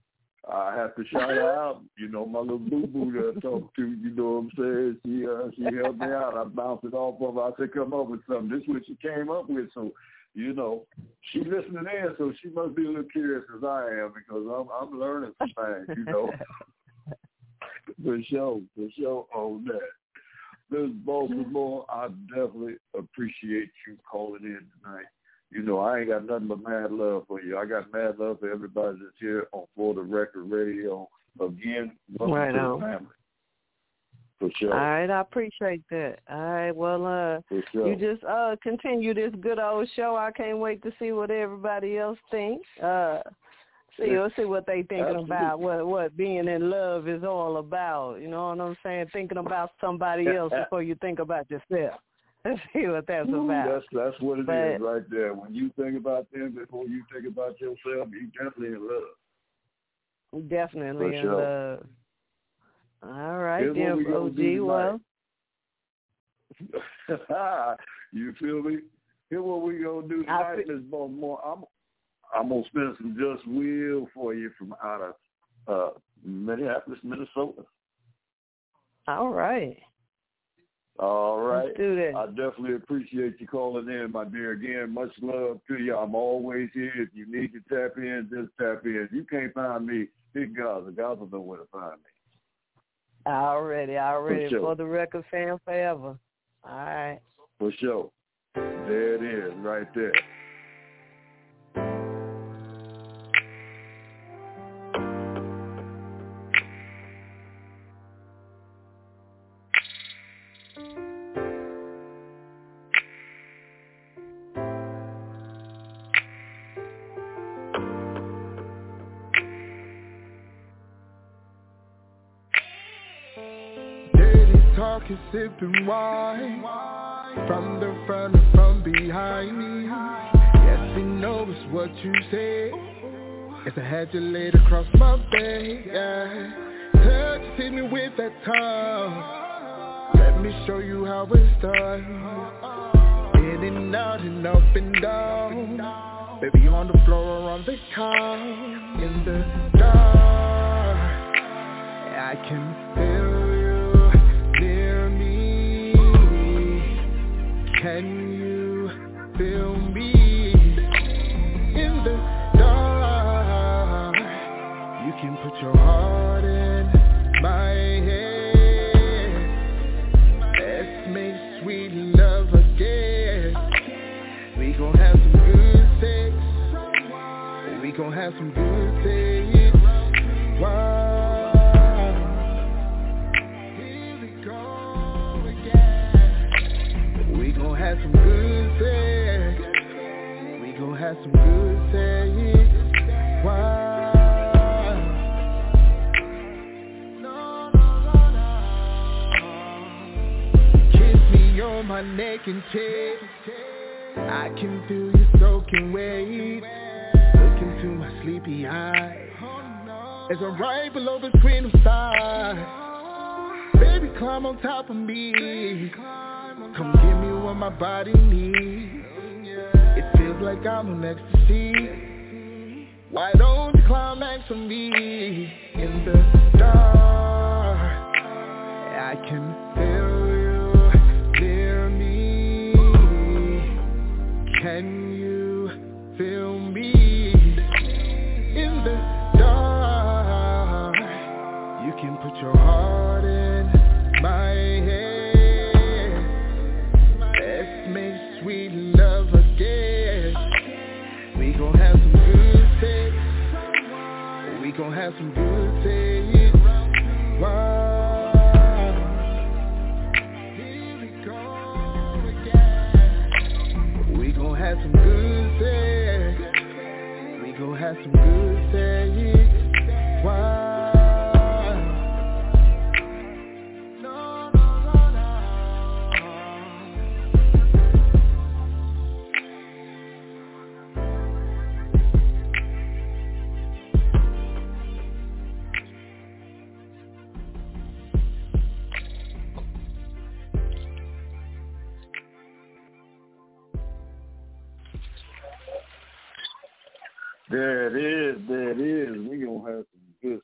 I have to shout her out. You know, my little boo-boo that I talked to, you know what I'm saying? She helped me out. I bounced it off of her. I said, come up with something. This is what she came up with. So, you know, she's listening in, so she must be a little curious as I am because I'm learning some things, you know. For sure on that. Ms. Baltimore, I definitely appreciate you calling in tonight. You know, I ain't got nothing but mad love for you. I got mad love for everybody that's here on For the Record Radio. Again, welcome to the family. For sure. All right, I appreciate that. All right, well, sure. You just continue this good old show. I can't wait to see what everybody else thinks. Let's see what they thinking about, what being in love is all about. You know what I'm saying? Thinking about somebody else before you think about yourself. Let's see what that's about. That's what it is right there. When you think about them before you think about yourself, you definitely in love. Definitely in love. All right, dear OG. Well, you feel me? Here's what we gonna do tonight, Ms. Baltimore. I'm gonna spin some Just Will for you from out of Minneapolis, Minnesota. All right. Let's do that. I definitely appreciate you calling in, my dear. Again, much love to you. I'm always here. If you need to tap in, just tap in. If you can't find me, hit Gaza. Gaza know where to find me. Already. For sure. For the Record fan forever. All right. For sure. There it is, right there. Talking, sipping wine from the front or from behind me. Yes, we know it's what you say. If I had you laid across my bed, yeah. Touch, hit me with that tongue. Let me show you how it's done. In and out and up and down. Baby on the floor or on the couch. In the dark, I can feel near me. Can you feel me? In the dark, you can put your heart in my hand. Let's make sweet love again. We gon' have some good sex. We gon' have some good sex. Wow. Have some good sex. We gon' have some good sex. Wow. Kiss me on my neck and chest. I can feel you soaking wet. Look into my sleepy eyes as I'm right below the screen of stars. Baby, climb on top of me. Come give me what my body needs. It feels like I'm on ecstasy. Why don't you climax for me? In the dark, I can feel you near me. Can you feel me? In the dark, you can put your heart in my head. Sweet love again. We gon' have some good sex. We gon' have some good sex. Wow. Here we go again. We gon' have some good sex. We gon' have some good sex. Wow. There it is. We gonna have some good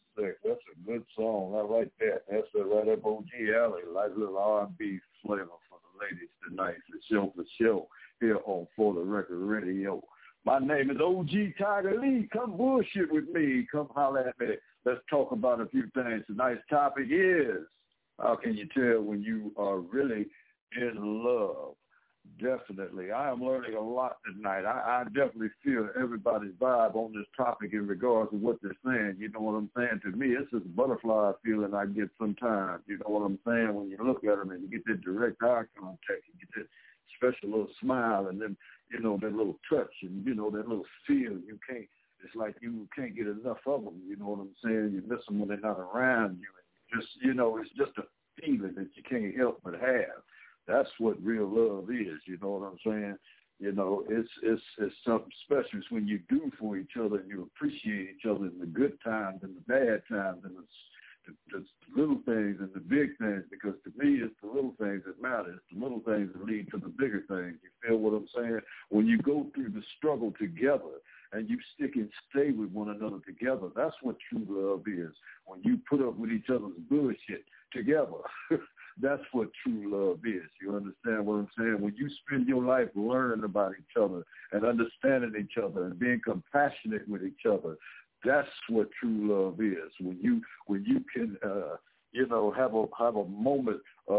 good song. I like that. That's right up OG alley. Like little R&B flavor for the ladies tonight. For sure. Here on For the Record Radio. My name is OG Tiger Lee. Come bullshit with me. Come holler at me. Let's talk about a few things. Tonight's topic is, how can you tell when you are really in love? Definitely. I am learning a lot tonight. I definitely feel everybody's vibe on this topic in regards to what they're saying. You know what I'm saying? To me, it's this butterfly feeling I get sometimes. You know what I'm saying? When you look at them and you get that direct eye contact, you get that special little smile and then, you know, that little touch and, you know, that little feel. It's like you can't get enough of them. You know what I'm saying? You miss them when they're not around you. And just, you know, it's just a feeling that you can't help but have. That's what real love is, you know what I'm saying? You know, it's something special. It's when you do for each other and you appreciate each other in the good times and the bad times and the little things and the big things, because to me it's the little things that matter. It's the little things that lead to the bigger things. You feel what I'm saying? When you go through the struggle together and you stick and stay with one another together, that's what true love is. When you put up with each other's bullshit together, that's what true love is. You understand what I'm saying? When you spend your life learning about each other and understanding each other and being compassionate with each other, that's what true love is. When you can, you know, have a moment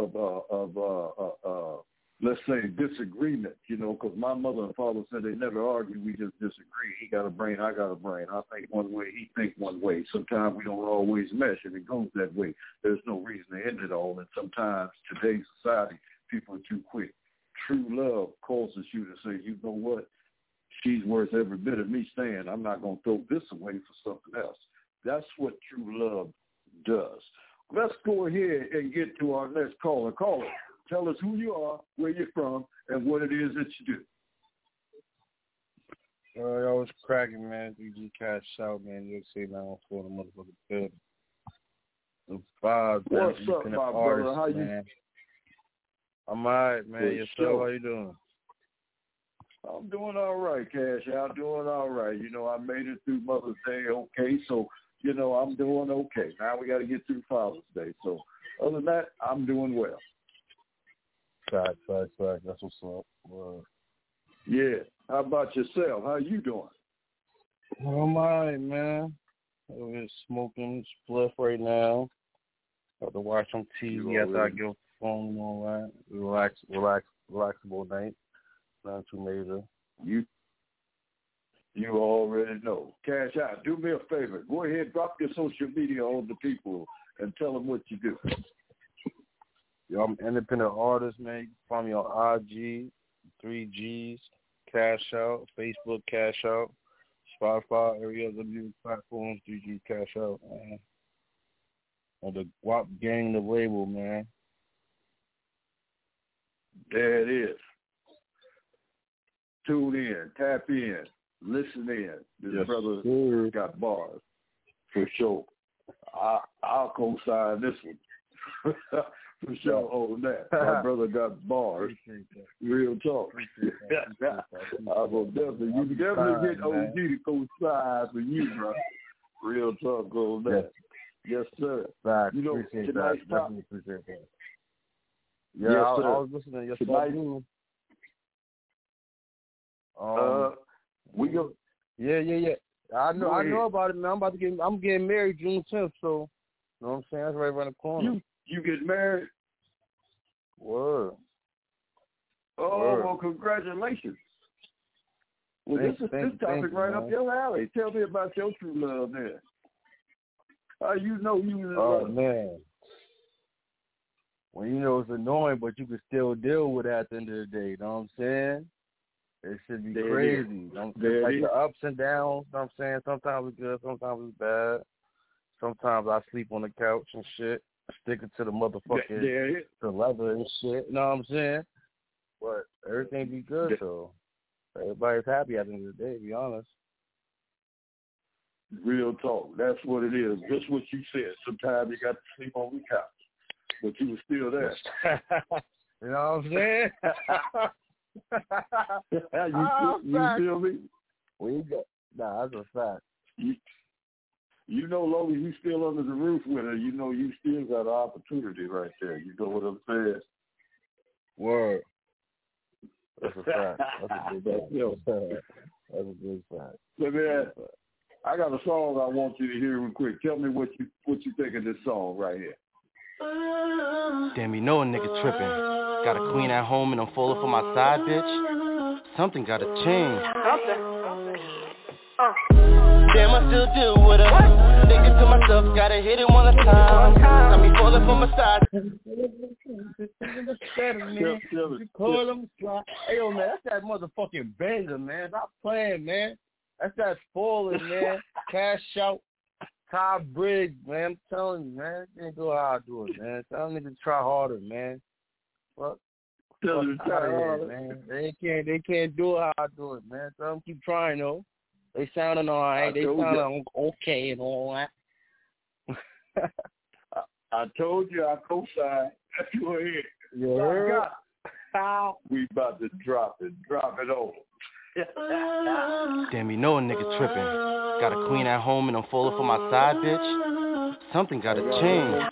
of let's say disagreement, you know, because my mother and father said they never argue, we just disagree. He got a brain, I got a brain. I think one way, he think one way. Sometimes we don't always mesh, and it goes that way. There's no reason to end it all, and sometimes today's society, people are too quick. True love causes you to say, you know what, she's worth every bit of me staying. I'm not going to throw this away for something else. That's what true love does. Let's go ahead and get to our next caller. Caller, tell us who you are, where you're from, and what it is that you do. Yo, it's cracking, man. DG Cash Out, man. You'll see now for the motherfucking building. The vibes, what's up, my brother? How you? Man. I'm all right, man. Yourself, how you doing? I'm doing all right, Cash Out. Doing all right. You know, I made it through Mother's Day okay, so, you know, I'm doing okay. Now we got to get through Father's Day. So, other than that, I'm doing well. Fact. That's what's up. Yeah. How about yourself? How you doing? I'm all right, man. I'm just smoking spliff right now. Got to watch some TV after I get off the phone and all that. Relaxable night. Not too major. You already know. Cash Out, do me a favor. Go ahead, drop your social media on the people and tell them what you do. Yo, I'm an independent artist, man. You can find me on IG, 3Gs, Cash Out, Facebook Cash Out, Spotify, every other music platforms, 3G Cash Out, man. On the WAP Gang, the label, man. There it is. Tune in, tap in, listen in. This brother got bars, for sure. I'll co-sign this one. For sure, on that. My brother got bars. Real talk. I will definitely. You definitely get OG to co-sign for you, bro. Real talk on that. Yes, sir. Fact. You know, appreciate that. Definitely appreciate that. Yeah, yes, I sir. was listening yesterday. We go. Yeah. I know about it, man. I'm getting married June 10th, so you know what I'm saying? That's right around the corner. You get married? Word. Oh, well, congratulations. Well, this topic right up your alley. Tell me about your true love there. How you know you was in love? Oh, man. Well, you know it's annoying, but you can still deal with it at the end of the day. You know what I'm saying? It should be crazy. Like the ups and downs, you know what I'm saying? Sometimes it's good, sometimes it's bad. Sometimes I sleep on the couch and shit, sticking to the motherfucking the leather and shit. You know what I'm saying? But everything be good, so everybody's happy at the end of the day, to be honest. Real talk. That's what it is. Just what you said. Sometimes you got to sleep on the couch, but you were still there. You know what I'm saying? you feel me? Nah, that's a fact. You know, long as you still under the roof with her, you know you still got an opportunity right there. You know what I'm saying? Word. That's a fact. That's a big fact. That's a big fact. So, man, I got a song I want you to hear real quick. Tell me what you think of this song right here. Damn, you know a nigga tripping. Got a queen at home and I'm falling for my side bitch. Something gotta change. Damn, I still deal with her. Thinking to myself, gotta hit it one at a time. Got me falling for my side. Call him. Hey, yo, man, that's that motherfucking banger, man. Stop playing, man. That's that falling, man. Cash out. Ty Briggs, man. I'm telling you, man. They ain't do how I do it, man. Tell them niggas try harder, man. Fuck. Tell them to try harder, man. They can't do it how I do it, man. Tell them keep trying, though. They sounding all right. They sounding okay and all that. I told you I co-signed. Go ahead. You heard? We about to drop it. Drop it over. Damn, you know a nigga tripping. Got a queen at home and I'm falling for my side bitch. Something gotta change.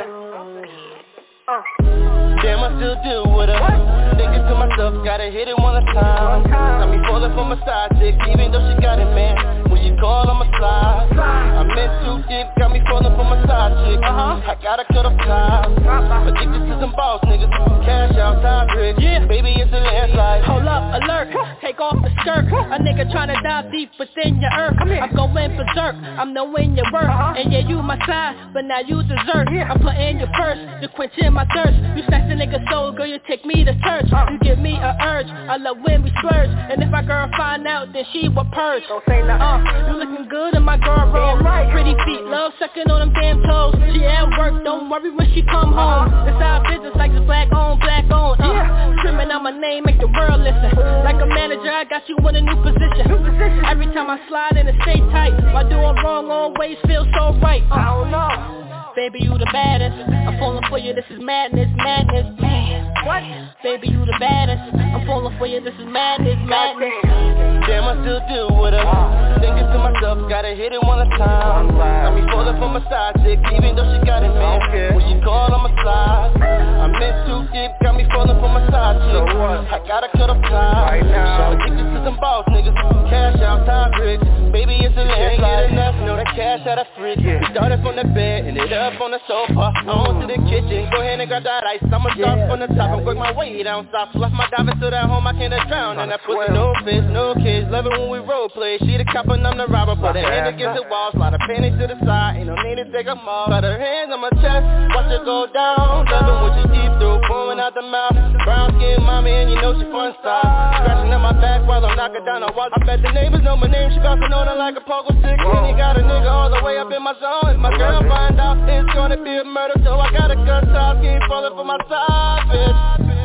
Damn, I still deal with her. Thinking to myself, gotta hit it one at a time. Got me falling for my side chick, even though she got it, man. When she call, I'ma slide. I'm in too deep, got me falling for my side chick. I gotta cut off ties. Addicted to some boss niggas. Cash out, time bricks. Yeah. Baby, it's a landslide. Hold up, alert. Take off the skirt. A nigga tryna dive deep within your earth. I'm going berserk. I'm knowing your worth. And yeah, you my side, but now you dessert. I'm putting you first to quenching my thirst. You snatch the nigga soul, girl, you take me to church. You give me a urge, I love when we splurge. And if my girl find out, then she will purge. Don't say nothing. You looking good in my girl roll. Pretty feet, love sucking on them damn toes. She at work, don't worry when she come home. It's our business like it's black on, black on. Screaming out my name, make the world listen. Like a manager, I got you in a new position. Every time I slide in, it stay tight. Why doing wrong always feels so right? I don't know. Baby, you the baddest. I'm falling for you, this is madness, madness, man. What? Baby, you the baddest. I'm falling for you, this is madness, madness. Damn, I still deal with her. Thinking to myself, gotta hit it one at a time. Got me falling for my side chick, even though she got it, man. When she call, I'ma slide. I'm in too deep, got me falling for my side chick. I gotta cut off ties. I'm addicted to some boss niggas. Cash out, time bricks. Baby, it's a land, get enough, know that cash out of fridge. We started from the bed, and it up on the sofa. On to the kitchen, go ahead and grab that ice. I'ma start from the top and work my way down south. Left my diving to that home, I can't drown. And I put no fish, no kids, love it when we role play. She the cop and I'm the robber, put her hand against the wall. Slide her panties to the side, ain't no need to take them off. Put her hands on my chest, watch her go down. Loving when she deep through, pouring out the mouth. Brown skin mommy and you know she fun style. Scratching on my back while I'm knocking down the wall. I bet the neighbors know my name, she bouncing on her like a pogo stick. And he got a nigga all the way up in my zone. If my girl find out, it's gonna be a murder, so I gotta cut off, keep falling for my side, bitch.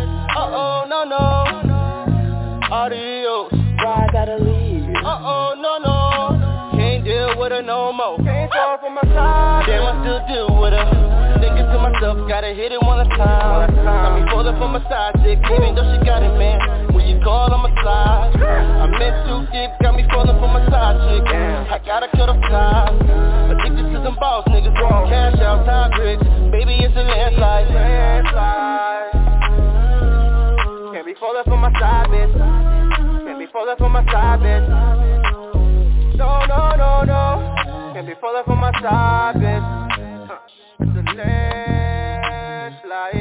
Uh-oh, no, adios. Why I gotta leave? Uh-oh, no, can't deal with her no more. Can't fall for my side. Damn, I still deal with her. Thinking to myself, gotta hit it one at a time. Got me falling for my side chick, even though she got it, man. When she call, I'ma slide. I'm in too deep, got me falling for my side chick. I gotta cut off ties. Addicted to some boss niggas. Cash out, time bricks. Baby, it's a landslide. Can't be falling for my side, bitch. Can't be falling for my side, bitch. No. Can't be falling for my side, bitch. It's a landslide.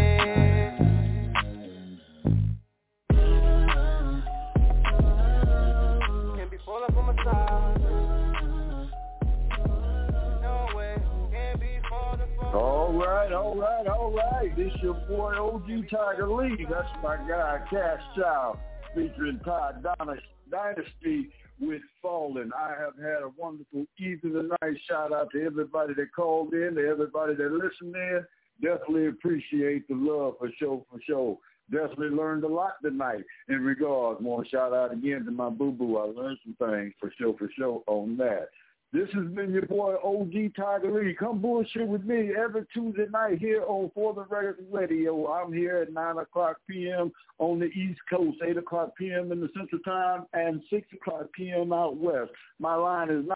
Can't be falling for my side. No way. Can't be falling for my side. All right. This your boy OG Tiger Lee. That's my guy Cash Child, featuring Ty Dynasty with Fallen. I have had a wonderful evening tonight. Shout out to everybody that called in, to everybody that listened in. Definitely appreciate the love for sure. Definitely learned a lot tonight in regards. Want to shout out again to my boo-boo. I learned some things for sure on that. This has been your boy OG Tiger Lee. Come bullshit with me every Tuesday night here on For the Record Radio. I'm here at 9 o'clock p.m. on the East Coast, 8 o'clock p.m. in the Central Time, and 6 o'clock p.m. out west. My line is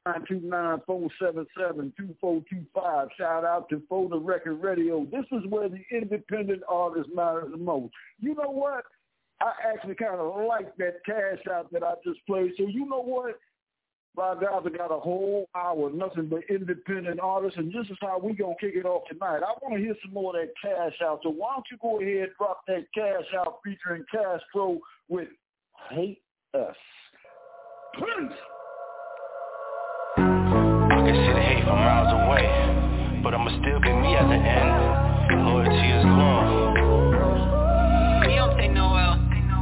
929-477-2425. Shout out to For the Record Radio. This is where the independent artists matter the most. You know what? I actually kind of like that cash out that I just played. So you know what? My guys have got a whole hour, nothing but independent artists, and this is how we going to kick it off tonight. I want to hear some more of that cash out. So why don't you go ahead and drop that cash out featuring Castro with Hate Us. Please. I can see the hate from miles away, but I'ma still be me at the end. Loyalty is law. We don't say no well.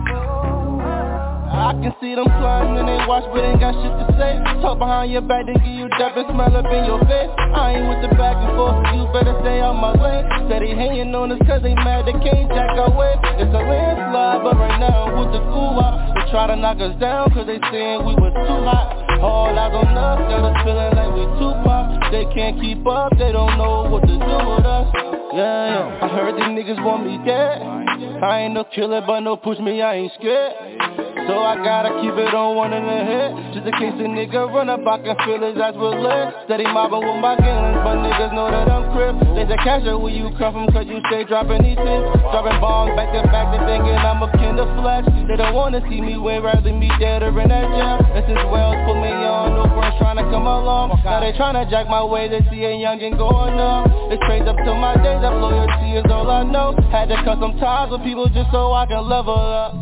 I can see them plotting and they watch but ain't got shit to say. Talk behind your back, they give you dap and smell up in your face. I ain't with the back and forth, so you better stay out my lane. Said they hating on us cause they mad they can't jack our way. It's a landslide, but right now I'm with the goo-wop. They try to knock us down cause they saying we was too hot. All eyes on us, got us feeling like we too pop. They can't keep up, they don't know what to do with us. Yeah, I heard these niggas want me dead. I ain't no killer, but no push me, I ain't scared. So I gotta keep it on one in the head, just in case a nigga run up, I can feel his ass with lead. Steady mobbing with my gangs, but niggas know that I'm crip. They say cash out where you come from, cause you stay dropping these tips. Dropping bombs back to back, they thinking I'm a kin of flesh. They don't wanna see me win, rather me dead or in that jail. And since Wells put me on, no friends trying to come along. Now they trying to jack my way, they see a youngin' going up. It's straight up to my days, that loyalty is all I know. Had to cut some ties with people just so I can level up.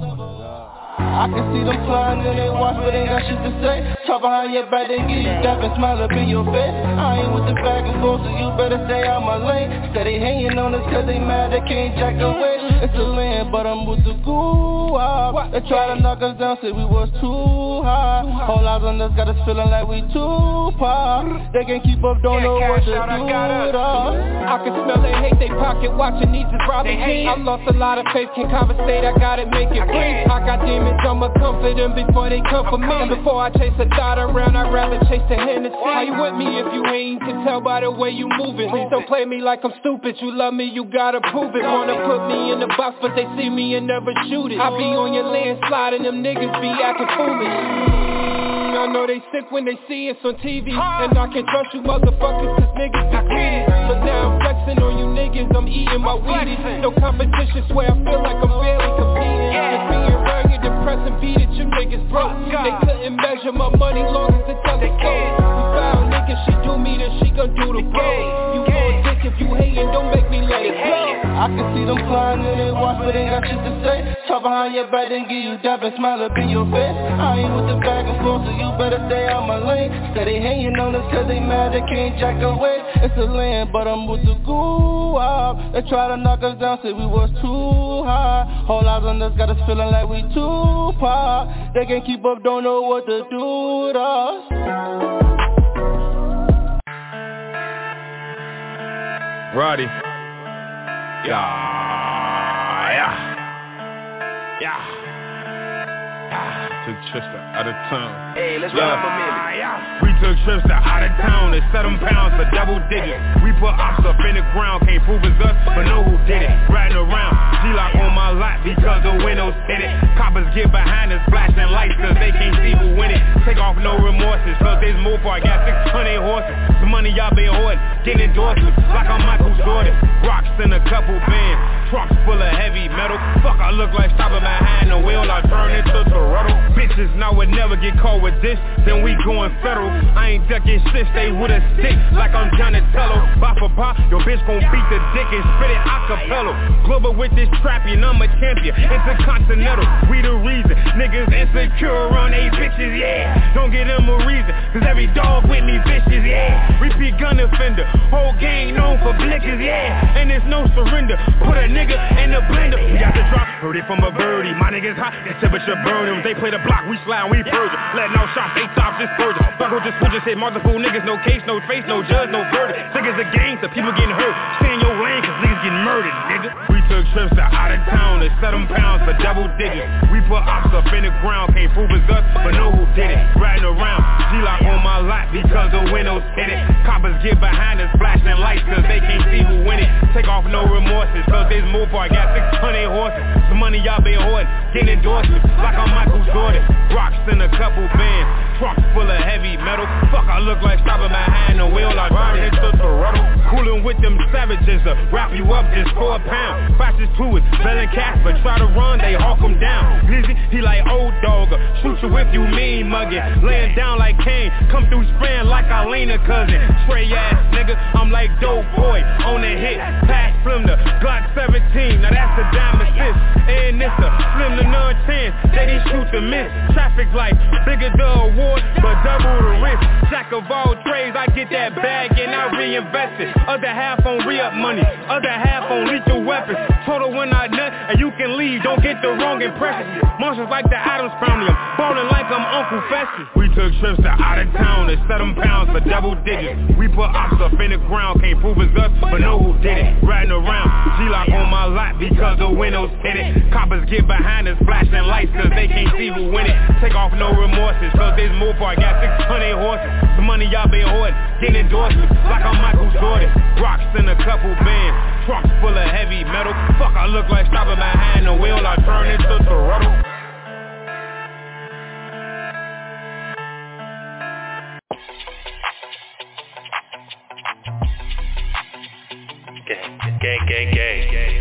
I can see them flying and they watch but ain't got shit to say. Talk behind your back, they give you dap and smile up in your face. I ain't with the back and forth, so you better stay out my lane. Said they hating on us cause they mad they can't jack away. It's a land, but I'm with the goo-wop. They try to knock us down, said we was too high. Whole eyes on us, got us feeling like we too pop. They can't keep up, don't know what to do with us. I can smell they hate they pocket, watching these is robbing me. I lost a lot of faith, can't conversate, I gotta make it free. I got demons, I'ma comfort them before they come for me. And before I chase a thought around, I'd rather chase the Hennessy. How you with me if you ain't? Can tell by the way you moving. Please don't play me like I'm stupid. You love me, you gotta prove it. Wanna put me in the box, but they see me and never shoot it. I be on your landslide and them niggas be acting foolish. I know they sick when they see us on TV. And I can't trust you motherfuckers cause niggas be greedy. But now I'm flexing on you niggas, I'm eating my Wheaties. No competition, swear I feel like I'm barely competing. Just being rugged, depressed and beat it, you niggas broke. They couldn't measure my money long as the telescope. We found niggas, she do me then she gon' do the road. You gon' dick if you hatin', don't make me let it go. I can see them flying and they watch but ain't got shit to say. Talk behind your back, then give you dap and smile up in your face. I ain't with the back and forth, so you better stay out my lane. Say they hating on us cause they mad they can't jack away. It's a land, but I'm with the goo-wop. They try to knock us down, say we was too high. Whole eyes on us, got us feeling like we too pop. They can't keep up, don't know what to do with us. Roddy. Yeah. Took trips to out of town. Hey, let's run up a minute. We took trips to out of town and set them pounds for double digits. We put ops up in the ground, can't prove it's us, but know who did it. Riding around, G-Lock on my lot because the windows hit it. Coppers get behind us, flashing lights cause they can't see who win it. Take off no remorses, cause this Mopar got 600 horses. The money y'all been hoarding, getting endorsements like I'm Michael Jordan. Rocks in a couple bands, trucks full of heavy metal. Fuck, I look like stopping behind the wheel, I turn into Toretto. Bitches now would never get caught with this, then we going federal. I ain't ducking shit, stay with a stick like I'm Donatello. Bop for pop, your bitch gon' beat the dick and spit it acapella. Global with this trapping, I'm a champion, intercontinental. We the reason, niggas insecure on they bitches, yeah. Don't give them a reason, cause every dog with me vicious, yeah. Repeat gun offender, whole gang known for blickers, yeah. And there's no surrender, put a nigga in the blender. We got the drop, heard it from a birdie. My niggas hot, that temperature burn them. They play the block, we slide, we purge them. Letting out shots, they top, just purge them. Buckle just put just hit multiple niggas, no case, no face, no judge, no verdict. Niggas a gang, so people getting hurt. Stay in your lane, cause niggas getting murdered, nigga. We took trips to out of town and set them pounds for double digits. We put ops up in the ground, can't prove it's us, but know who did it. Riding around, G-Lock on my lot lot because the windows tinted. Coppers get behind us, flashing lights cause they can't see who win it. Take off no remorses, cause this move part got 600 horses. The money y'all been hoarding, getting endorsements like I'm Michael Jordan. Rocks in a couple bands, trucks full of heavy metal. Fuck, I look like stopping behind the wheel, I burn into Toronto. Coolin' with them savages, wrap you up just for a pound. Fastest to it, Bell and Casper, try to run, they hawk them down. Glizzy, he like old dog, shoot you if you mean muggin'. Laying down like Kane, come through spraying like Alina cousin. Stray ass nigga, I'm like dope boy, on the hit. Pass from the Glock 17, now that's a dime assist. And this a slim to none chance, that he shoot the miss. Traffic light, bigger the award, but double the risk. Jack of all trades, I get that bag and I reinvest it. Other half on re-up money, other half on lethal weapons. Total when I nut, and you can leave, don't get the wrong impression. Monsters like the Addams Family, I'm ballin' like I'm Uncle Festus. We took trips to out of town to set them pounds for double digits. We put ops up in the ground, can't prove it's us, but know who did it. Riding around, G-Lock on my lot because the windows tinted. Coppers get behind us, flashing lights cause they can't see who win it. Take off no remorses, cause this move part got 600 horses. The money y'all been hoarding, getting endorsements like I'm Michael Jordan. Rocks in a couple bands, trucks full of heavy metal. Fuck, I look like stopping behind the wheel, I turn into Toronto. Gay.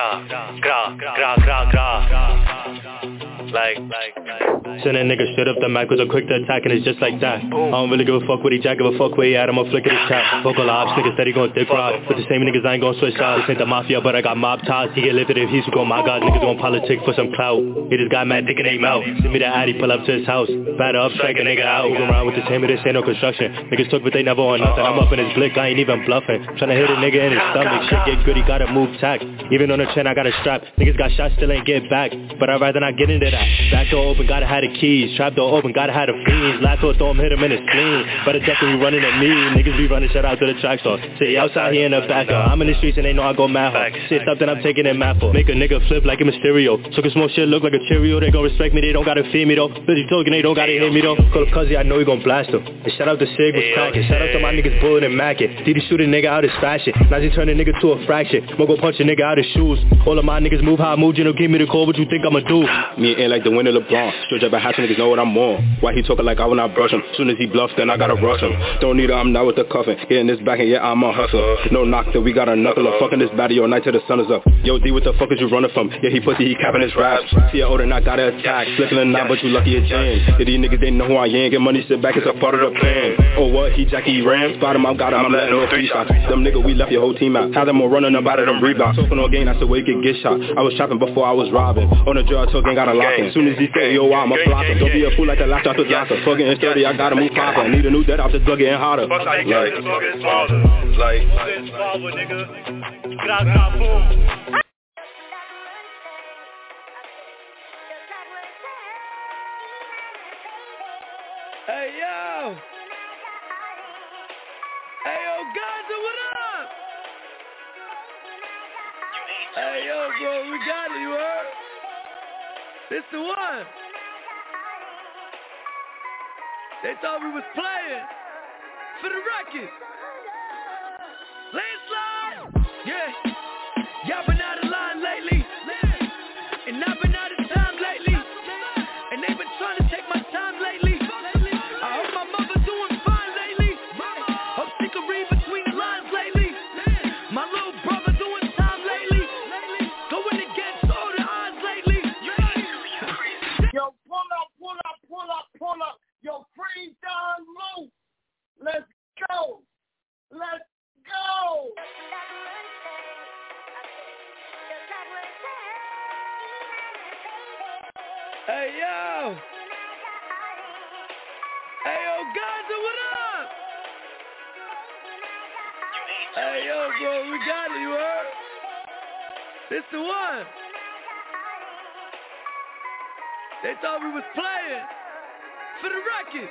Like send a nigga straight up the mic with a quick to attack and it's just like that. I don't really give a fuck what he jack, give a fuck where he at, I'ma flick at his chat. Vocal ops, niggas steady gon' dick rock. But the same niggas I ain't gon' switch sides. This ain't the mafia, but I got mob ties. He get lifted if he's go my god, niggas gon' politic for some clout. He just got mad dick in their mouth. Send me the addy, pull up to his house. Batter up, strike a nigga out. Go around with this hammer, this ain't no construction. Niggas took but they never on nothing. I'm up in his blick, I ain't even bluffing. Tryna hit a nigga in his stomach. Shit get gritty, gotta move tack. Even on the chin, I got a strap. Niggas got shot, still ain't get back. But I'd rather not get into that. Back door open, gotta have the keys. Trap door open, gotta have the fiends. Last door throw him, hit him in his spleen. Better definitely running at me. Niggas be running, shout out to the track store. Say outside here in the back. I'm in the streets and they know I go mad hard. Shit stuff that I'm taking it mad for. Make a nigga flip like a Mysterio. Took a small shit, look like a Cheerio. They gon' respect me, they don't gotta feed me though. Busy talking, they don't gotta hit me though. Call up Cuzzy, I know he gon' blast him. And shout out to Sig was cracking. Shout out to my niggas Bullet and Mackin. Did he shoot a nigga out his fashion? Now he turn a nigga to a fraction. I'ma go punch a nigga out his shoes. All of my niggas move how I move, you know, give me the call, what you think I'ma do? Me ain't like the winner LeBron. Straight up at half niggas know what I'm on. Why he talking like I will not brush him? Soon as he bluffs, then I gotta rush him. Don't need her, I'm not with the cuffin'. Getting this back and yeah, I'm a hustler. No knock till we got a knuckler. Fucking this baddie all night till the sun is up. Yo, D, what the fuck is you running from? Yeah, he pussy, he capping his raps. See, I older not gotta attack. Flipping a knot, but you lucky it James. Yeah, these niggas, they know who I am. Get money, sit back, it's a part of the plan. Oh, what? He Jackie Ram? Spot him, I got him, I'm letting no free shots. Them nigga, we left your whole team out. Had them all running about it, them Reeboks. Talking all game, that's the way you can get shot. I was shopping before I was robbing. On the drug talking, got a lock in. Soon as he say, yo, I'ma block him. Don't be a fool like the last shot to Zaka. Fucking in 30, I gotta move proper. Need a new dead off, just drug getting harder. Like, hey yo! Hey yo, Gaza, what up? Hey yo, bro, we got it, you heard? This the one. They thought we was playing for the record. Landslide, yeah. Y'all been out of line lately, and I've been out of time lately, and they've been trying to take my time lately. I hope my mother doing fine lately. Hope she can read between the lines lately. My little brother doing time lately, going against all the odds lately. Yo, pull up. Yo, free Don Lou. Let's go. Hey yo! Hey yo, Gaza, what up? Hey yo, bro, we got it, you heard? This the one. They thought we was playing for the record.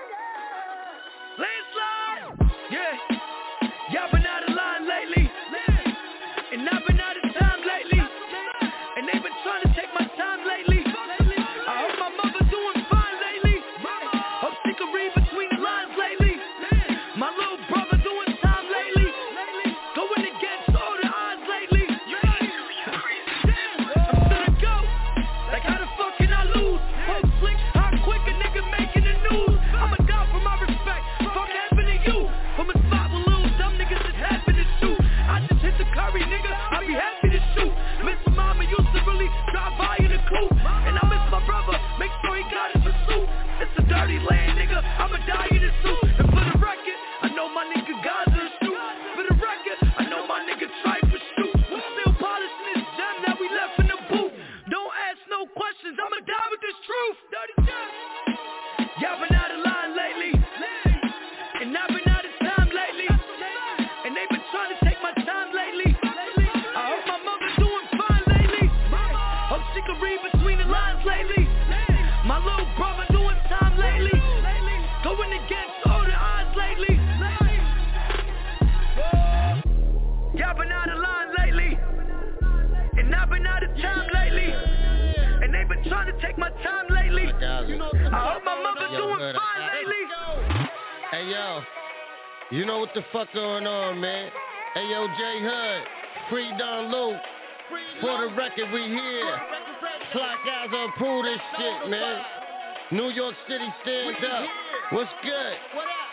Landslide, yeah. Y'all been out of line lately, and I've been out of time lately, and they've been trying to take my time lately. I hope my mother doing fine lately. Hope she can read between the lines lately. Y'all been out of line lately, and I've been out of time lately, and they've been trying to take my time lately. I hope my mother's doing fine lately. Hope she can read between the lines lately. My little brother doing time lately, going against all the odds lately. Y'all been out of line lately, and I've been out of time lately, and they've been trying to take my time lately. I hope my mother doing fine lately. Hey yo, you know what the fuck going on, man? Hey yo, J Hood, free Don Luke. For the record, we here. Fly guys approve this shit, man. New York City stand up. What's good? What up?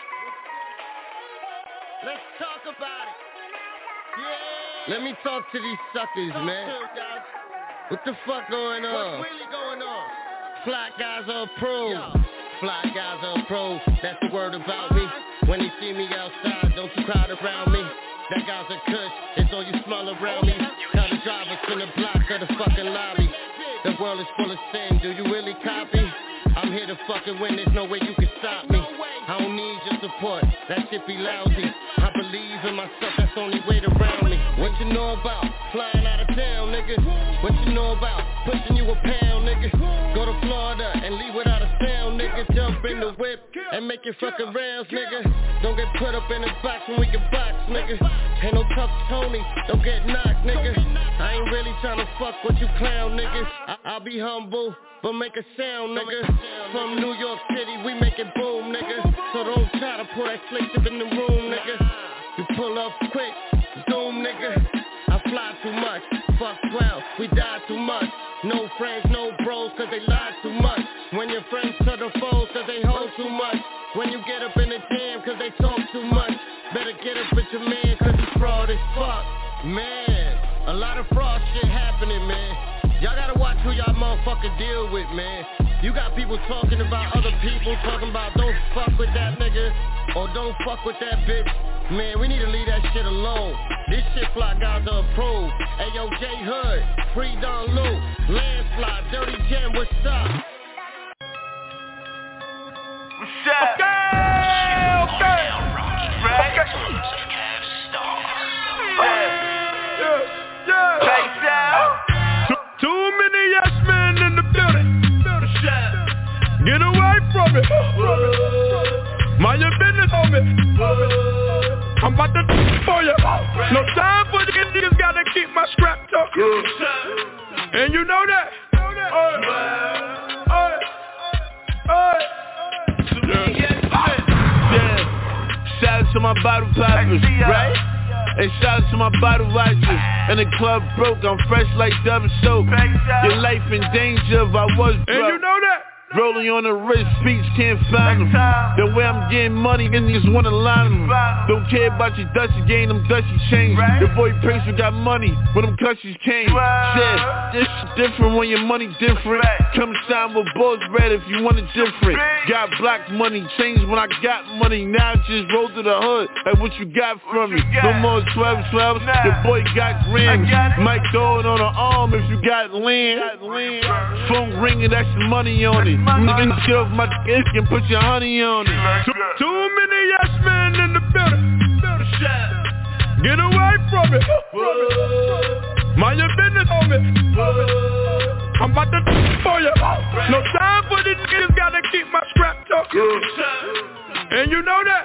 Let's talk about it. Yeah. Let me talk to these suckers, man. What the fuck going on? What's really going on? Fly guys approve. Fly guys approve. That's the word about me. When they see me outside, don't you crowd around me. That guy's a kush, it's all you smell around me. Tell the drivers in the block of the fucking lobby. The world is full of sin, do you really copy? I'm here to fucking win, there's no way you can stop me. I don't need your support, that shit be lousy. I believe in myself, that's the only way to round me. What you know about flying out of town, nigga? What you know about pushing you a pound, nigga? Go to Florida and leave without a sound, nigga. Jump in the whip and make it fucking rounds, nigga. Don't get put up in a box when we can box, nigga. Ain't no tough Tony, don't get knocked, nigga. I ain't really tryna fuck with you clown niggas. I'll be humble, but make a sound, nigga. From New York City, we make it boom, nigga. So don't try to pull that slave in the room, nigga. You pull up quick, zoom, nigga. I fly too much, fuck 12, we die too much. No friends, no bros, cause they lie too much. When your friends turn to foes, cause they hold too much. When you get up in the jam, cause they talk too much. Better get up with your man, cause he's fraud as fuck. Man, a lot of fraud shit happening, man. Y'all gotta watch who y'all motherfucker deal with, man. You got people talking about other people, talking about don't fuck with that nigga, or don't fuck with that bitch. Man, we need to leave that shit alone. This shit Fly guys are approved. Hey yo, J Hood, free Don Luke, Landslide, Dirty Jam, what's up? What's up? Okay. Right? Too many yes men in the building. Get away from it. Mind your business, homie. I'm about to for you. No time for these niggas, gotta keep my scrap talking. And you know that. Shout out to my bottle poppers, right? And shout out to my bottle watchers. And the club broke, I'm fresh like double soap. Your life in danger if I was broke. And you know that. Rolling on the wrist, speech can't find them. The way I'm getting money, niggas wanna line them. Don't care about your Dutchy game, them Dutchy chains. Your boy Prince got money, but them cushions came. Shit, this shit different when your money different. Come sign with Boss Bread if you want it different. Got black money, changed when I got money. Now just roll to the hood, like what you got from me. No more 12-12s, your boy got grams. Might throw it on the arm if you got land. Phone ringing, that's the money on it. Nigga, get off my dick and put your honey on it. Too many yes men in the building. Get away from it. Mind your business, homie. I'm about to for you. No time for these niggas, gotta keep my scrap talking. And you know that.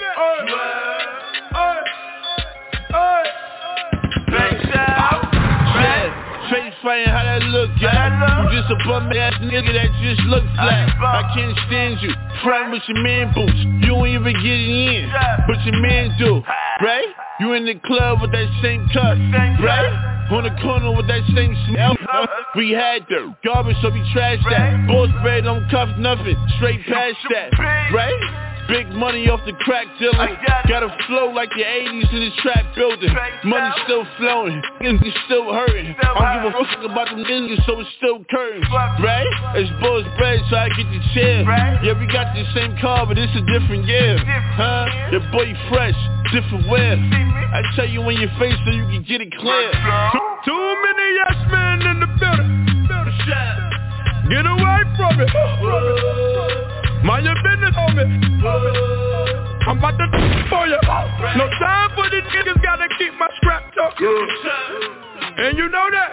Face fighting, how that look, yeah? You just a bum ass nigga that just look flat. I can't stand you, frontin' with your man boots. You don't even get it in, but your man do, right? You in the club with that same cut, right? On the corner with that same smell. We had the garbage, so we trashed that. Boss Bread don't cuff nothing, straight past that, right? Big money off the crack dealer. Got a flow like the 80s in the trap building. Money still flowing, niggas still hurting. I don't give a fuck about them niggas, so it's still curtains, right? It's Boss Bread, so I get the chair. Yeah, we got the same car, but it's a different year. Huh? Your boy fresh, different wear. I tell you in your face so you can get it clear. Too many yes men in the building. Get away from it. Mind your business on me. I'm about to for you. No time for these niggas, gotta keep my strap tucked. And you know that.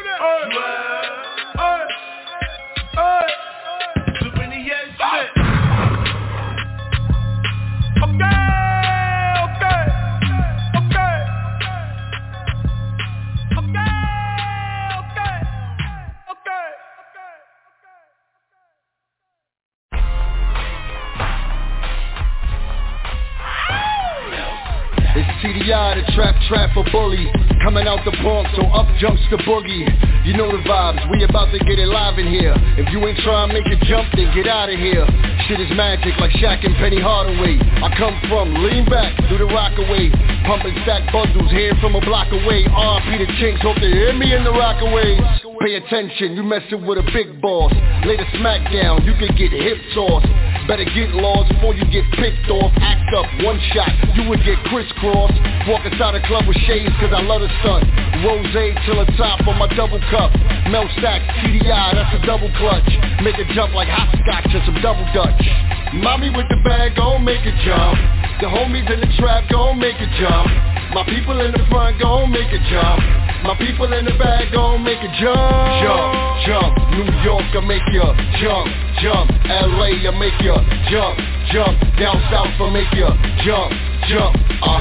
It's TDI, the trap bully. Coming out the Bronx, so up jumps the boogie. You know the vibes, we about to get it live in here. If you ain't trying to make a jump, then get out of here. Shit is magic like Shaq and Penny Hardaway. I come from lean back, do the rock away. Pumping stack bundles, here from a block away. R.P. the Chinks, hope they hear me in the rockaways. Pay attention, you messing with a big boss. Lay the smack down, you can get hip tossed. Better get lost before you get picked off. Act up, one shot, you would get crisscrossed. Walk inside a club with shades, cause I love the stunt. Rose till the top on my double cup. Mel Stacks, TDI, that's a double clutch. Make it jump like hopscotch or some double dutch. Mommy with the bag, gon' make it jump. The homies in the trap, gon' make it jump. My people in the front, gon' make it jump. My people in the back, gon' make it jump. Jump, jump, New York, I make ya jump, jump. LA, I make ya jump, jump. Down south, I make ya jump, jump.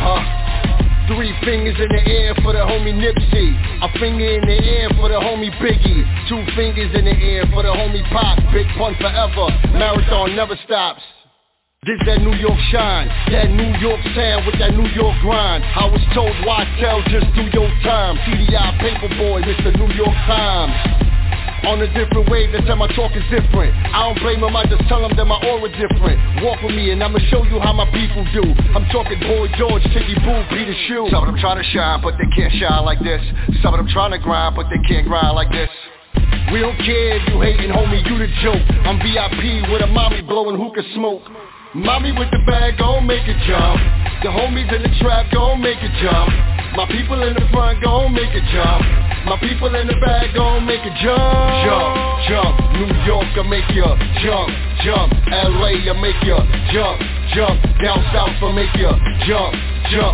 3 fingers in the air for the homie Nipsey. A finger in the air for the homie Biggie. 2 fingers in the air for the homie Pop. Big pun forever, marathon never stops. This that New York shine, that New York sound with that New York grind. I was told why tell, just do your time. TDI Paperboy, Mr. New York Times. On a different wave, that's how my talk is different. I don't blame them, I just tell them that my aura different. Walk with me and I'ma show you how my people do. I'm talking Boy George, Tiggy Boo, Peter Shoe. Some of them trying to shine, but they can't shine like this. Some of them trying to grind, but they can't grind like this. We don't care if you hating, homie, you the joke. I'm VIP with a mommy blowing hookah smoke. Mommy with the bag, gon' make it jump. The homies in the trap, gon' make it jump. My people in the front, gon' make it jump. My people in the back, gon' make it jump. Jump, jump, New York, I make ya jump, jump. LA, I make ya jump, jump. Down south, I make ya jump, jump.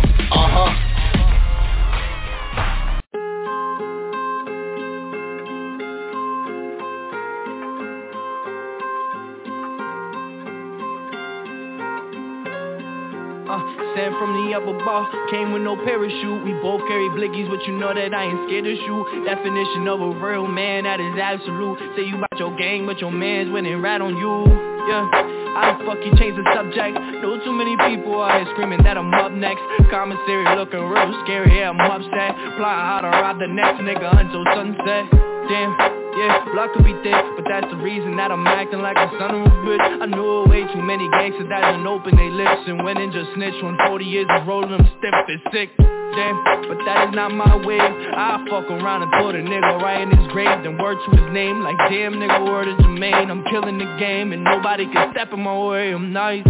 Stand from the upper bar, came with no parachute. We both carry blickies, but you know that I ain't scared to shoot. Definition of a real man, that is absolute. Say you about your gang, but your man's winning right on you. Yeah, I don't fucking change the subject. Know too many people out here screaming that I'm up next. Commissary looking real scary, yeah, I'm upset. Plotting how to rob the next nigga until sunset. Damn, yeah, blood could be thick, but that's the reason that I'm acting like a son of a bitch. I know way too many gangsters that done open their lips and went and just snitch when 40 years is rolling them stiff and sick. Damn, but that is not my way. I fuck around and put a nigga right in his grave, then word to his name like damn nigga, word is Jermaine. I'm killing the game and nobody can step in my way. I'm nice.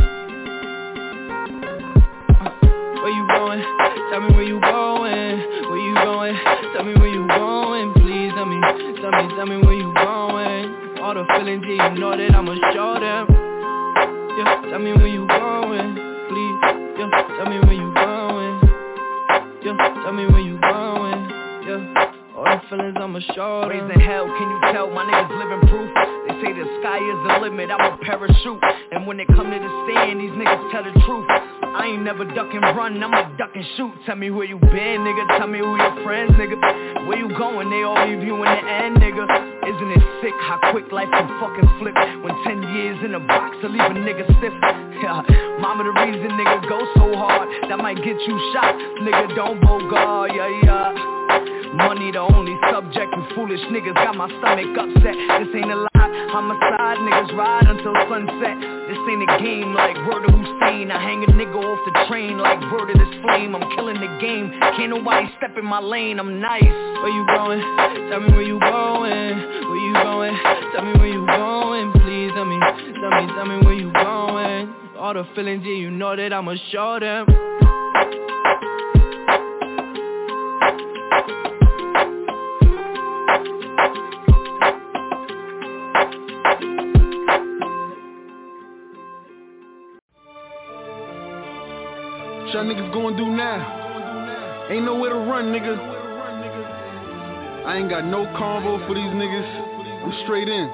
Where you going? Tell me where you going. Where you going? Tell me where you going. Please tell me where you going. All the feelings, yeah, you know that I'ma show them. Yeah, tell me where you going. Please, yeah, tell me where you going. Yeah, tell me where you going. Yeah, all the feelings I'ma show them. Raising hell, can you tell my niggas living proof? They say the sky is the limit, I'm a parachute. And when it come to the stand, these niggas tell the truth. I ain't never duck and run, I'ma duck and shoot. Tell me where you been, nigga, tell me who your friends, nigga. Where you going, they all leave you in the end, nigga. Isn't it sick how quick life can fucking flip? When 10 years in a box to leave a nigga stiff. Yeah, mama the reason nigga go so hard, that might get you shot. Nigga don't bogart, yeah. Money the only subject, and foolish niggas got my stomach upset. This ain't a lie, homicide, niggas ride until sunset. This ain't a game like word of Hussein. I hang a nigga off the train like word of this flame. I'm killing the game, can't nobody step in my lane, I'm nice. Where you going? Tell me where you going. Where you going? Tell me where you going. Please tell me where you going. All the feelings, yeah, you know that I'ma show them. What y'all niggas gonna do now? Ain't nowhere to run, nigga. I ain't got no convo for these niggas. I'm straight in.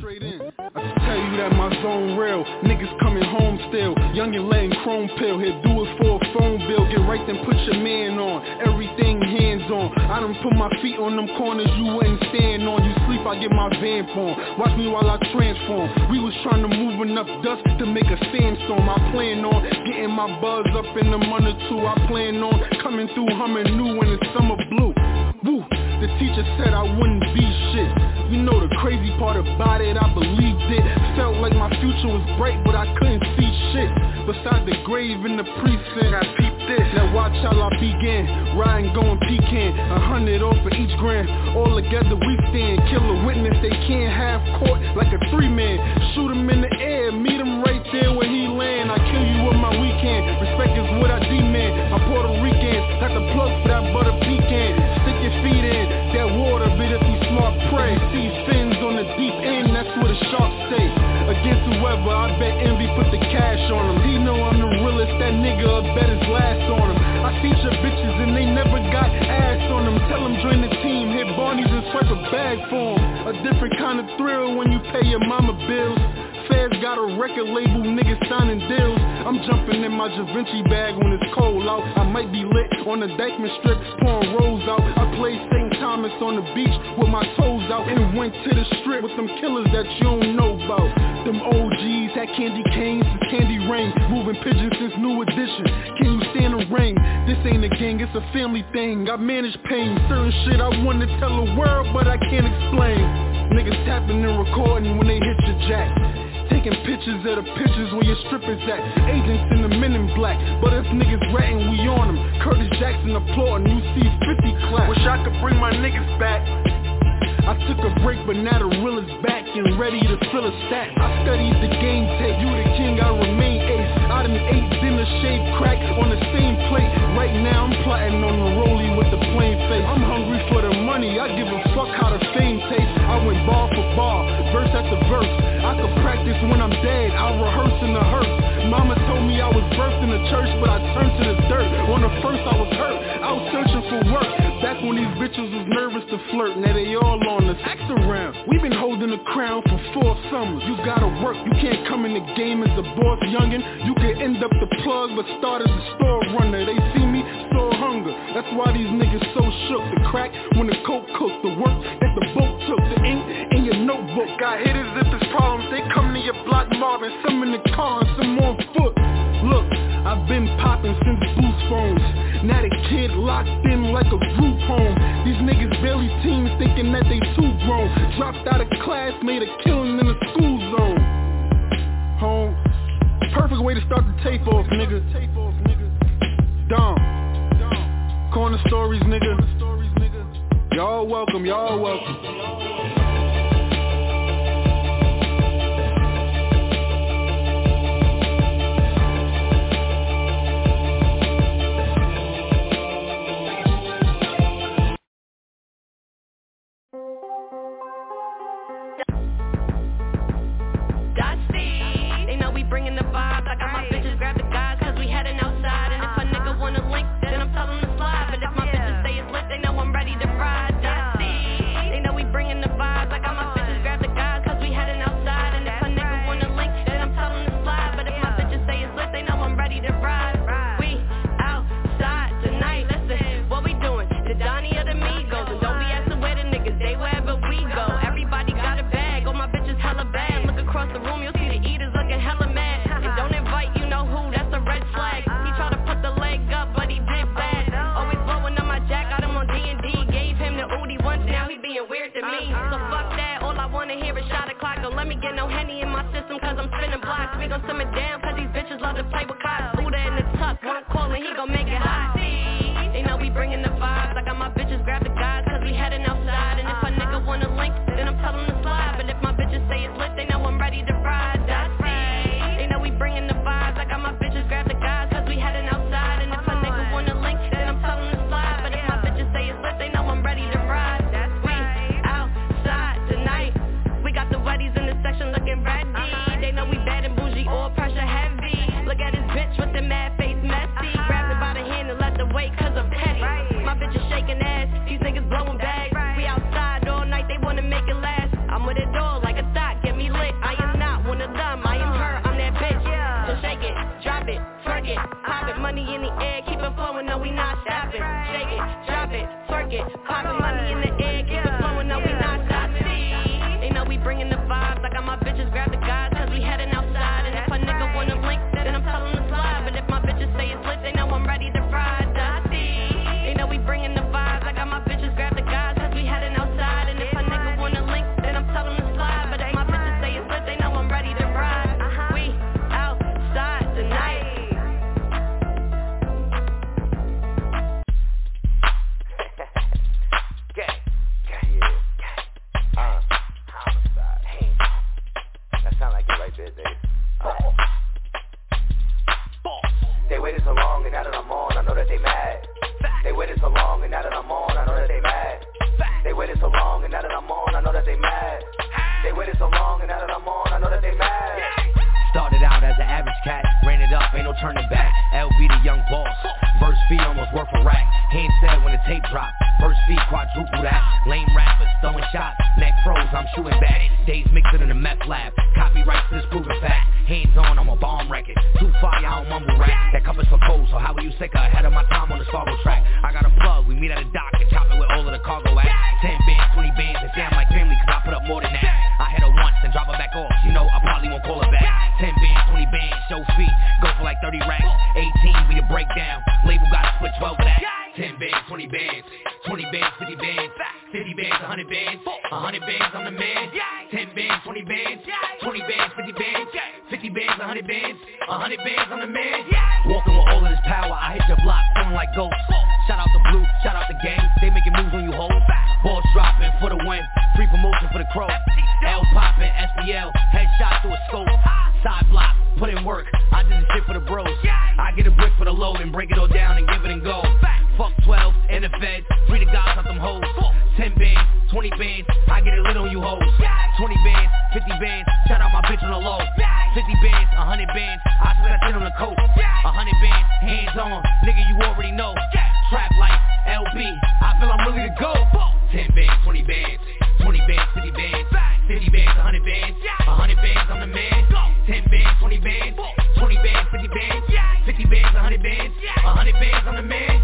I can tell you that my zone real. Niggas coming home still. Youngin' letting chrome pill. Here do it for a phone bill. Get right then put your man on. Everything hands on. I done put my feet on them corners you wouldn't stand on. You sleep, I get my vamp on. Watch me while I transform. We was trying to move enough dust to make a sandstorm. I plan on getting my buzz up in the month or two. I plan on coming through humming new when it's summer blue. Woo. The teacher said I wouldn't be shit. You know the crazy part about it, I believed it. Felt like my future was bright, but I couldn't see shit. Beside the grave in the precinct, I peeped this. Now watch how I begin. Riding, going pecan. 100 off for each grand. All together we stand. Kill a witness, they can't have court like a 3-man. Shoot him in the air, meet him right there where he land. I kill you with my weekend. Respect is what I demand. I'm Puerto Rican, got the plug for that butter pecan. Stick your feet in that water, but if you smart, pray. See fins on the deep end, that's what the sharks say. Against whoever, I bet envy put the cash on him. He know I'm the realest, that nigga bet his last on him. I feature bitches and they never got ass on them. Tell them join the team, hit Barney's and swipe a bag for him. A different kind of thrill when you pay your mama bills. Feds got a record label, niggas signing deals. I'm jumping in my Da Vinci bag when it's cold out. I might be lit on the Dykeman strip, pouring rolls out. I played St. Thomas on the beach with my toes out and went to the strip with them killers that you don't know about. Them OGs had candy canes and candy rain, moving pigeons since New Edition. Can you stand the rain? This ain't a gang, it's a family thing. I manage pain, certain shit I wanna tell the world, but I can't explain. Niggas tapping and recording when they hit your jack. Taking pictures of the pictures where your strippers at. Agents in the men in black, but if niggas ratting, we on them. Curtis Jackson applauding, you see 50 clap. Wish I could bring my niggas back. I took a break, but now the real is back and ready to fill a stack. I studied the game tape, you the king, I remain ace. I done ate dinner, shaved crack on the same plate. Right now I'm plotting on the rollie with the plain face. I'm hungry for the money, I give a fuck how the fame tastes. I went bar for bar, verse after verse. I could practice when I'm dead, I'll rehearse in the hearse. Mama told me I was birthed in the church, but I turned to the dirt. On the first I was hurt, I was searching for work. Back when these bitches was nervous to flirt, now they all on us. Act around, we been holding the crown for 4 summers. You gotta work, you can't come in the game as a boss youngin'. You can end up the plug, but start as a store runner. They see me, store hunger. That's why these niggas so shook. The crack when the coke cooked, the work that the boat took, the ink in your notebook. Got hitters if there's problems, they come to your block mobbing. Some in the car and some on foot. Look, I've been popping since boost phones. Now the kid locked in like a group home. These niggas barely teens thinking that they too grown. Dropped out of class, made a killing in the school zone. Home, perfect way to start the tape off, nigga. Dumb. Corner stories, nigga. Y'all welcome, y'all welcome. Bringing the vibe, I got my bitches grab the guys, cause we heading outside. And if a nigga wanna link, then I'm telling him to slide. But if my bitches say it's lit, they know I'm ready to ride. They know we bringing the vibes, I got my bitches grab the guys, cause we heading outside. And if a nigga wanna link, then I'm telling him to slide. But if my bitches say it's lit, they know I'm ready to ride. We outside tonight, listen, what we doing? The Donnie of the Migos. And don't be asking where the niggas, they wherever we go. Everybody got a bag, all my bitches hella bad. Look across the room, you'll see the eaters looking hella mad. Don't invite, you know who, that's a red flag. He tried to put the leg up, but he did bad. Always blowing up my jack, got him on D&D. Gave him the Udi once, now he being weird to me. So fuck that, all I wanna hear is shot o'clock. Don't let me get no Henny in my system, cause I'm spinning blocks. We gon' simmer down, cause these bitches love to play with cops. Buddha in the tuck, one call and he gon' make it hot. They know we bringing the vibes, I got my bitches grab the guys, cause we heading outside. And if a nigga wanna link, then I'm telling him to slide. But if my bitches say it's lit, they know I'm ready to ride. Bringing the vibes, I got my bitches grab the guys, cause we heading outside. And if a nigga wanna link, then I'm telling him to slide. But if my bitches say it's lit, they know I'm ready to ride. We outside tonight, we got the weddies in the section looking ready. They know we bad and bougie, all pressure heavy. Look at his bitch with the mad face messy. Grab much cash, ran it up, ain't no turning back. LB the young boss, verse fee almost worth a rack. Hand said when the tape dropped, first fee quadruple that. Lame rappers throwing shots, neck froze, I'm shooting back. Days mixing in the meth lab, copyrights to this proven fact. Hands on, I'm a bomb record. Too fire, I don't mumble rap. That cup is for cold, so how are you sicker? Ahead of my time on the Sparrow track. I got a plug, we meet at a dock and chop it with all of the cargo at. 10 bands, 20 bands, and say I'm like family cause I put up more than that. I hit her once and drop her back off, you know I probably won't call her back. 10 bands, 20 bands, show fee, go for like 30 racks. 18 be the breakdown, label gotta split 12 of that. 10 bands, 20 bands, 20 bands, 50 bands, 50 bands, 100 bands, 100 bands, I'm the man. 10 bands, 20 bands, 20 bands, 50 bands, 50 bands, 100 bands, 100 bands, I'm the man. Walking with all of this power, I hit your block, feeling like ghosts. Shout out the Blue, shout out the gang, they making moves on you hoes. Balls dropping for the win, free promotion for the crow. L popping, SBL, headshot through a scope. Side block, put in work, I did the shit for the bros. I get a brick for the load and break it all down and give it and go. Fuck 12 and the feds, free the guys out them hoes. 10 bands, 20 bands, I get it lit on you hoes. 20 bands, 50 bands, shout out my bitch on the low. 50 bands, 100 bands, I spend that shit on the coat. 100 bands, hands on, nigga you already know. Trap life, LB, I feel I'm ready to go. 10 bands, 20 bands, 20 bands, 50 bands, 50 bands, 100 bands, 100 bands, I'm the man. 10 bands, 20 bands, 20 bands, 50 bands, 50 bands, 100 bands, 100 bands, I'm the man.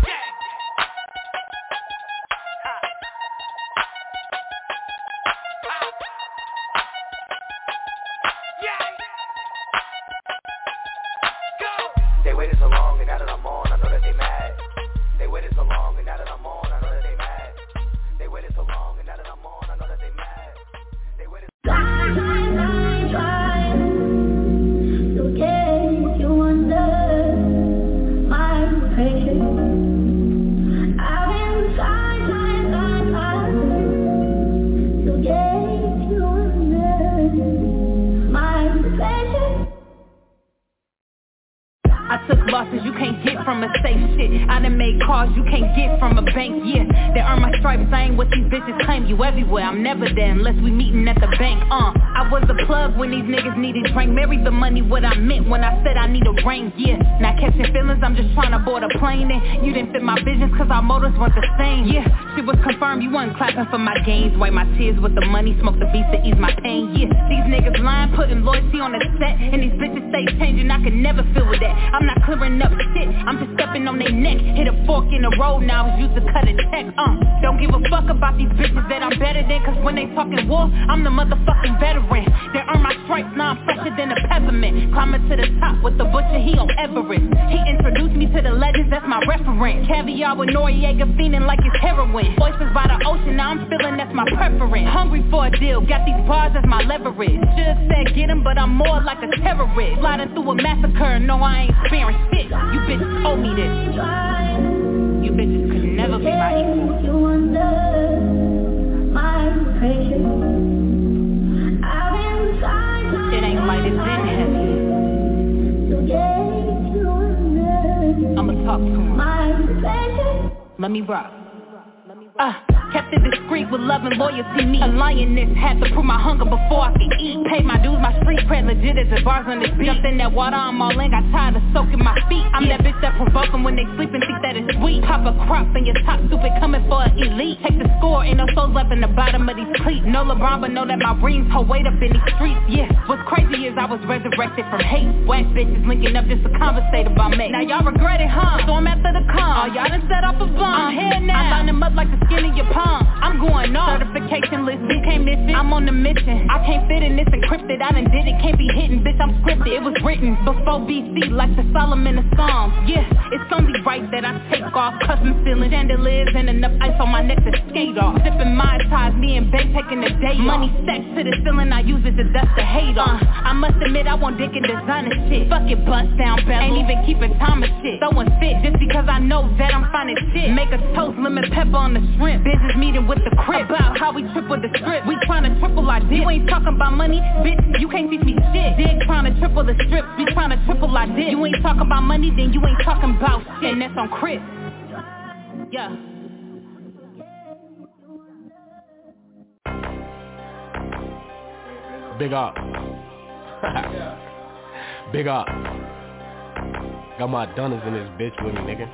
They waited so long and now that I'm on, I know that they mad. They waited so long and now that I'm on, I know that they mad. They waited so long and now that I'm on, I know that they mad. They waited. So can't you wonder my patience? I've been trying. So can't you wonder my patience? I took losses you can't get from a safe shit. I done made calls you can't get from a bank, yeah. They earn my stripes, I ain't what these bitches claim. You everywhere, I'm never there unless we meeting at the bank, I was a plug when these niggas needed drink. Married the money, what I meant when I said I need a ring, yeah. Not catching feelings, I'm just trying to board a plane. And you didn't fit my visions cause our motives weren't the same, yeah. Shit was confirmed, you wasn't clapping for my gains. Wipe my tears with the money, smoke the beats to ease my pain, yeah. These niggas lying, putting loyalty on the set. And these bitches stay changing, I can never feel with that. I'm not clearing up shit, I'm just stepping on their neck. Hit a fork in the road now, it's used to cut a check, Don't give a fuck about these bitches that I'm better than. Cause when they talking war, I'm the motherfucking veteran. They earn my stripes, now I'm fresher than a peppermint. Climbing to the top with the butcher, he on Everest. He introduced me to the legends, that's my reference. Caviar with Noriega, fiending like it's heroin. Voices by the ocean, now I'm feeling that's my preference. Hungry for a deal, got these bars as my leverage. Should've said get him, but I'm more like a terrorist. Sliding through a massacre, no I ain't sparing shit. You bitches owe me this. You bitches could never be my equal. You wonder my patience. I've been trying. It ain't like it's been heavy. So can't you wonder I'ma talk to him. my patience. Let me rock. Kept it discreet with love and loyalty, me a lioness. Had to prove my hunger before I could eat. Paid my dues, my street cred legit as the bars on this beat. Jumped in that water, I'm all in, got tired of soaking my feet. I'm that bitch that provoke them when they sleep and think that it's sweet. Pop a crop and your top stupid coming for an elite. Take the score, ain't no souls left in the bottom of these cleats. No LeBron, but know that my rings hold weight up in these streets, yeah. What's crazy is I was resurrected from hate. Whack bitches linking up just to conversate about me. Now y'all regret it, huh? So I'm after the con. Y'all done set off a bomb. I'm here now. I line them up like the skin in your palm. I'm going off. Certification list, bitch can't miss it. I'm on the mission. I can't fit in this encrypted. I done did it, can't be hitting, bitch. I'm scripted. It was written before BC, like the Solomon of Psalms. Yeah, it's only right that I take off. Custom ceiling chandeliers and enough ice on my neck to skate off. Sipping my ties, me and Bay taking the day. Money stacked to the ceiling, I use it to dust the hate off. I must admit I want dick and designer shit. Fuck it, bust down bell. Ain't even keeping time of shit. Throwing fit just because I know that I'm finding shit. Make a toast, lemon pepper on the shrimp. Business meeting with the crib about how we triple the strip. We tryna triple our dip. You ain't talking about money, bitch, you can't teach me shit. Dig tryna triple the strip. We tryna triple our dip. You ain't talking about money, then you ain't talking about shit. And that's on Chris. Yeah. Big up. Big up. Got my dunners in this bitch with me, nigga.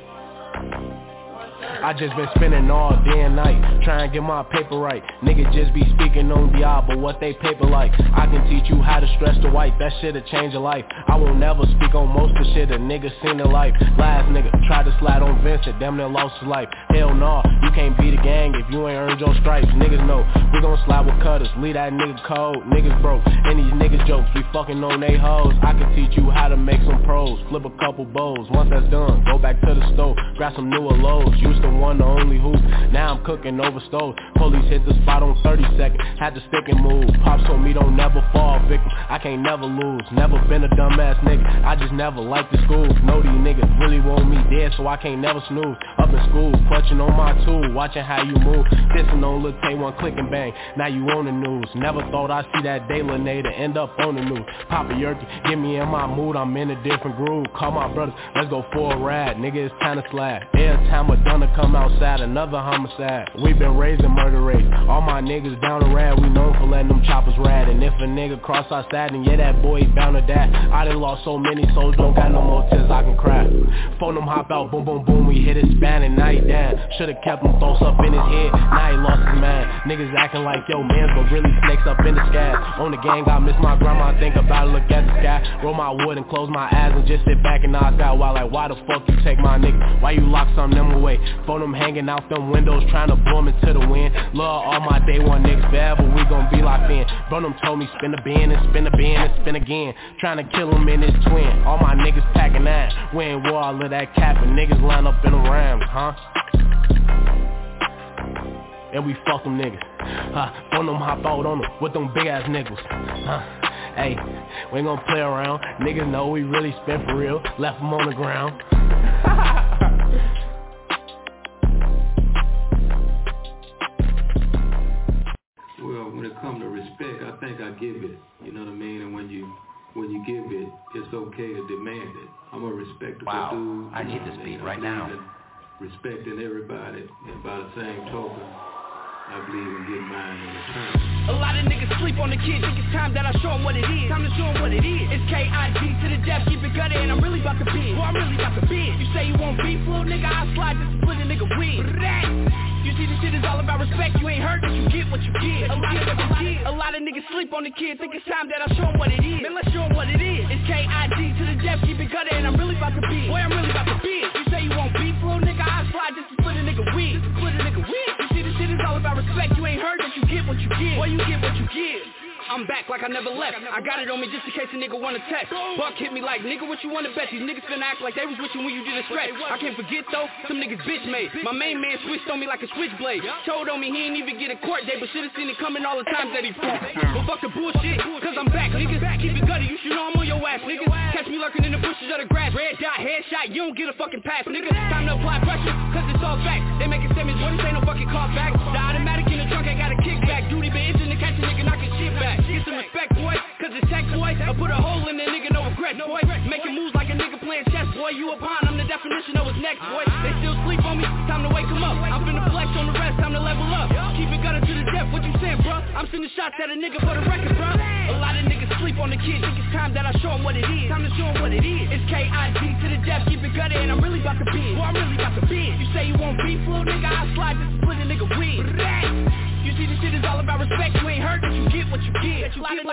I just been spending all day and night trying to get my paper right. Niggas just be speaking on Diablo, what they paper like. I can teach you how to stress the white, that shit'll change your life. I won't never speak on most of the shit a nigga seen in life. Last nigga tried to slide on Vincent, damn near lost his life. Hell nah, you can't beat a gang if you ain't earned your stripes. Niggas know, we gon' slide with cutters, leave that nigga cold. Niggas broke, and these niggas jokes, we fucking on they hoes. I can teach you how to make some pros, flip a couple bowls. Once that's done, go back to the stove, grab some newer lows. Used to one, the only hoop, now I'm cooking over stove. Police hit the spot on 30 seconds, had to stick and move. Pops told me don't never fall victim, I can't never lose. Never been a dumbass nigga, I just never liked the school. Know these niggas really want me dead, so I can't never snooze. Up in school, clutching on my tool, watching how you move. Dissing on Lil Tay, one click and bang, now you on the news. Never thought I'd see that day Lene to end up on the news. Papa Yerky, get me in my mood, I'm in a different groove. Call my brothers, let's go for a ride, nigga it's time to slide. Every time a dunner come outside, another homicide. We been raising murder rates, all my niggas down the rad. We known for letting them choppers rad. And if a nigga cross our side, then yeah, that boy bound to die. I done lost so many souls, don't got no more tears I can cry. Phone them hop out, boom boom boom, we hit his span and now he down. Should've kept him thoughts up in his head, now he lost his mind. Niggas acting like yo mans, but really snakes up in the sky. On the gang, I miss my grandma, think about it, look at the sky. Roll my wood and close my eyes and just sit back and knock out. While like, why the fuck you take my nigga? Why you lock some of them away? Phone them hanging out them windows, trying to blow them into the wind. Love all my day one niggas bad, but we gon' be locked in. Bro them told me spin the bin and spin the bin and spin again. Trying to kill him in his twin. All my niggas packing nine. We ain't wore all of that cap and niggas line up in the round, huh? And we fuck them niggas. Phone them hop out on them with them big ass niggas. Hey, we ain't gon' play around. Niggas know we really spin for real. Left them on the ground. Well, when it comes to respect, I think I give it. You know what I mean? And when you give it, it's okay to demand it. I'm a respectable dude. I need this beat right now. Respecting everybody, and by the same token, I believe in getting mine in return. A lot of niggas sleep on the kid, think it's time that I show them what it is. Time to show them what it is. It's K-I-D to the death, keep it gutted, and I'm really about to bid. Well, I'm really about to bid. You say you want beef, little nigga, I'll slide just to split a nigga wig. You see this shit is all about respect, you ain't hurt, but you get what you get. A lot of niggas sleep on the kid, think it's time that I show them what it is. Man, let's show them what it is. It's K-I-D to the death, keep it gutted, and I'm really about to bid. Boy, I'm really about to bid. You say you want beef, little nigga, I'll slide just to split a nigga wig. You see this shit is all about respect, you ain't hurt, but you get what you get. Boy, you get what you get. I'm back like I never left. I got it on me just in case a nigga wanna test. Buck hit me like, nigga, what you wanna bet? These niggas finna act like they was with you when you did a stretch. I can't forget though, some niggas bitch made. My main man switched on me like a switchblade. Told on me he ain't even get a court date, but should've seen it coming all the times that he fought. But fuck the bullshit, cause I'm back, niggas. Keep it gutted, you should know I'm on your ass, niggas. Catch me lurking in the bushes of the grass. Red dot, headshot, you don't get a fucking pass, nigga. Time to apply pressure, cause it's all facts. They making statements, boy, this ain't no fucking call back. The automatic in the trunk, I got a kickback. Duty been itching to catch a nigga knocking shit back. Get some respect, boy, cause it's tech, boy. I put a hole in the nigga, no regret, boy. Making moves like a nigga playing chess, boy. You a pawn, I'm the definition of what's next, boy. They still sleep on me, time to wake them up. I'm finna flex on the rest, time to level up. Keep it gutted to the depth, what you saying, bruh? I'm sending shots at a nigga for the record, bruh. A lot of niggas sleep on the kid, think it's time that I show them what it is. Time to show them what it is. It's K-I-D to the depth, keep it gutted, and I'm really about to bid. Boy, I'm really about to bid. You say you want beef, little nigga, I'll slide just to split a nigga wig. You see this shit is all about respect, you ain't hurt, but you get what you get.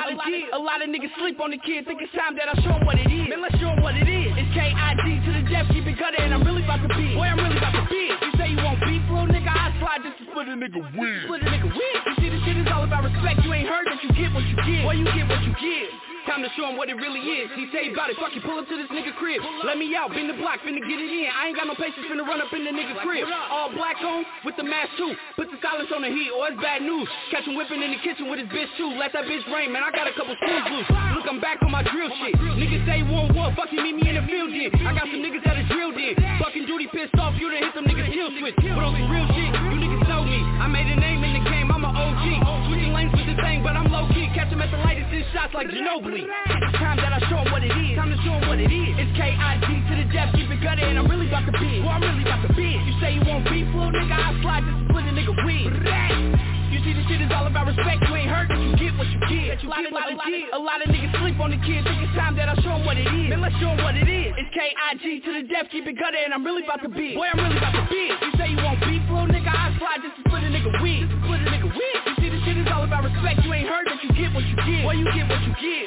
A lot of niggas sleep on the kid, think it's time that I show them what it is. Man, let's show them what it is. It's K-I-D to the depth, keep it gutted, and I'm really about to bid. Boy, I'm really about to bid. You say you want beef, little nigga, I'll slide just to split a nigga wig. You see this shit is all about respect, you ain't hurt, but you get what you get. Boy, you get what you get. Time to show him what it really is. He say about it, fuck you, pull up to this nigga crib. Let me out, bend the block, finna get it in. I ain't got no patience, finna run up in the nigga crib. All black on, with the mask too. Put the silence on the heat, or it's bad news. Catch him whipping in the kitchen with his bitch too. Let that bitch rain, man, I got a couple screws loose. Look, I'm back on my drill shit. Niggas say one, fuck you, meet me in the field, yeah. I got some niggas that are drilled in. Fucking duty pissed off, you done hit some niggas kill switch. But on some real shit, you niggas know me. I made a name in the game, I'm an OG. Switching lanes with the thing, but I'm low key. Catch him at the light, it's shots like Ginobili. Time that I show him what it is. Time to show him what it is. It's K-I-D to the depth, keep it gutted, and I'm really about to bid. Boy, I'm really about to bid. You say you want beef, little nigga, I'll slide just to split a nigga wig. You see this shit is all about respect, you ain't hurt, but you get what you get. A lot of niggas sleep on the kid, think it's time that I show him what it is. sure what it is. It's K-I-G to the death, keep it gutter, and I'm really about to be it. Boy, I'm really about to be it. You say you want beef, little nigga, I slide just to split a nigga wig. You see, this shit is all about respect. You ain't heard that you get what you give. Boy, you get what you give.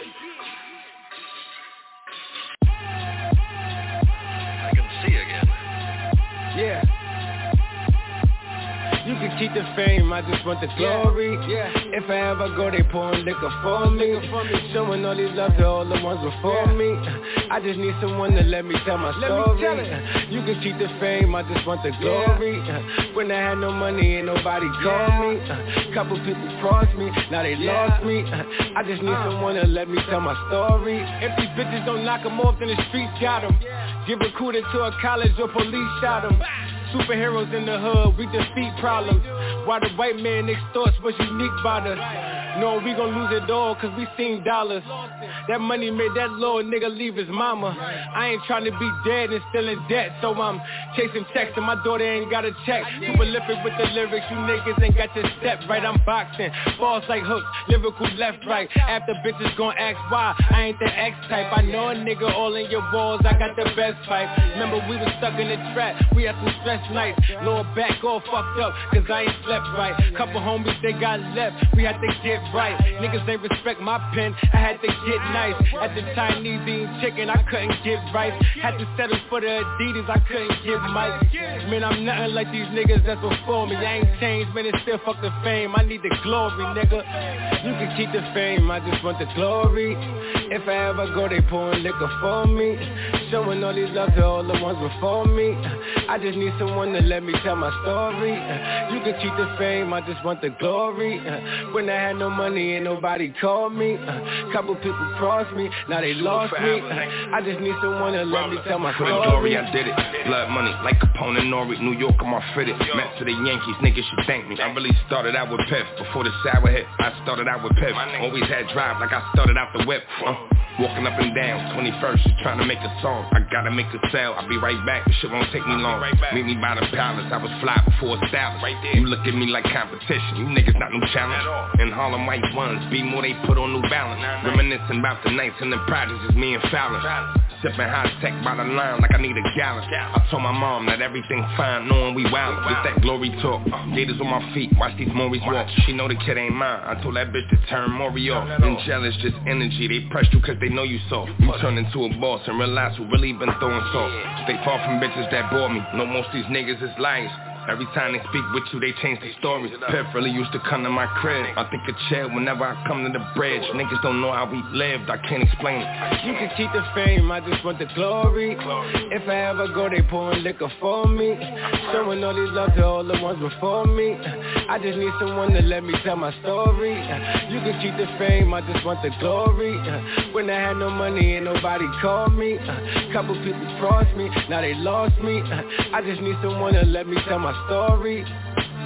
I can see again. Yeah. You can keep the fame, I just want the glory. Yeah. If I ever go, they pouring liquor for me. Showing all these love to all the ones before me. I just need someone to let me tell my story. You can keep the fame, I just want the glory. When I had no money, ain't nobody called me. Couple people crossed me, now they lost me. I just need someone to let me tell my story. If these bitches don't knock them off, then the streets got them. Get recruited to a college or police shot them. Superheroes in the hood, we defeat problems. While the white man extorts what's unique about us. No, we gon' lose it all cause we seen dollars. That money made that little nigga leave his mama. I ain't tryna be dead and still in debt, so I'm chasing checks and my daughter ain't got a check. Too prolific with the lyrics, you niggas ain't got your step right. I'm boxing, falls like hooks, lyrical left, right. After bitches gon' ask why, I ain't the X type. I know a nigga all in your walls, I got the best pipe. Remember we was stuck in the trap, we had some stress nights. Lower back all fucked up, cause I ain't slept right. Couple homies, they got left, we had to get right. Niggas ain't respect my pen, I had to get nice. At the Chinese eating chicken, I couldn't get rice. Had to settle for the Adidas, I couldn't get Mike. Man, I'm nothing like these niggas that's before me. I ain't changed, man, it's still fuck the fame. I need the glory, nigga. You can keep the fame, I just want the glory. If I ever go, they pouring liquor for me. Showing all these love to all the ones before me. I just need someone to let me tell my story. You can keep the fame, I just want the glory. When I had no money, ain't nobody called me. Couple people crossed me, now they lost me. I just need someone to let me tell my story. For the glory, I did it. Blood money, like Capone and Nori. New York, I'm all fitted. Met to the Yankees, niggas should thank me. I really started out with Piff. Before the sour hit, I started out with Piff. Always had drive like I started out the whip. Walking up and down, 21st, just trying to make a song. I gotta make a sale, I'll be right back, this shit won't take me long. Meet me by the palace, I was fly before established. You look at me like competition, you niggas not no challenge. In Harlem white ones, be more they put on New Balance. Reminiscing about the nights in the projects, just me and Fallon. Sipping high tech by the line like I need a gallon. I told my mom that everything fine, knowing we wild. It's that glory talk, gators on my feet, watch these Maurice walk. She know the kid ain't mine, I told that bitch to turn Maury off. Been jealous, just energy, they press you cause they know you soft. You turn into a boss and realize who really been throwing salt. Stay far from bitches that bore me, know most these niggas is liars. Every time they speak with you, they change the story. Piff really used to come to my crib. I think a chair whenever I come to the bridge. Niggas don't know how we lived, I can't explain it. You can keep the fame, I just want the glory. If I ever go, they pouring liquor for me. Showing all these love to all the ones before me. I just need someone to let me tell my story. You can keep the fame, I just want the glory. When I had no money, ain't nobody called me. Couple people crossed me, now they lost me. I just need someone to let me tell my story. This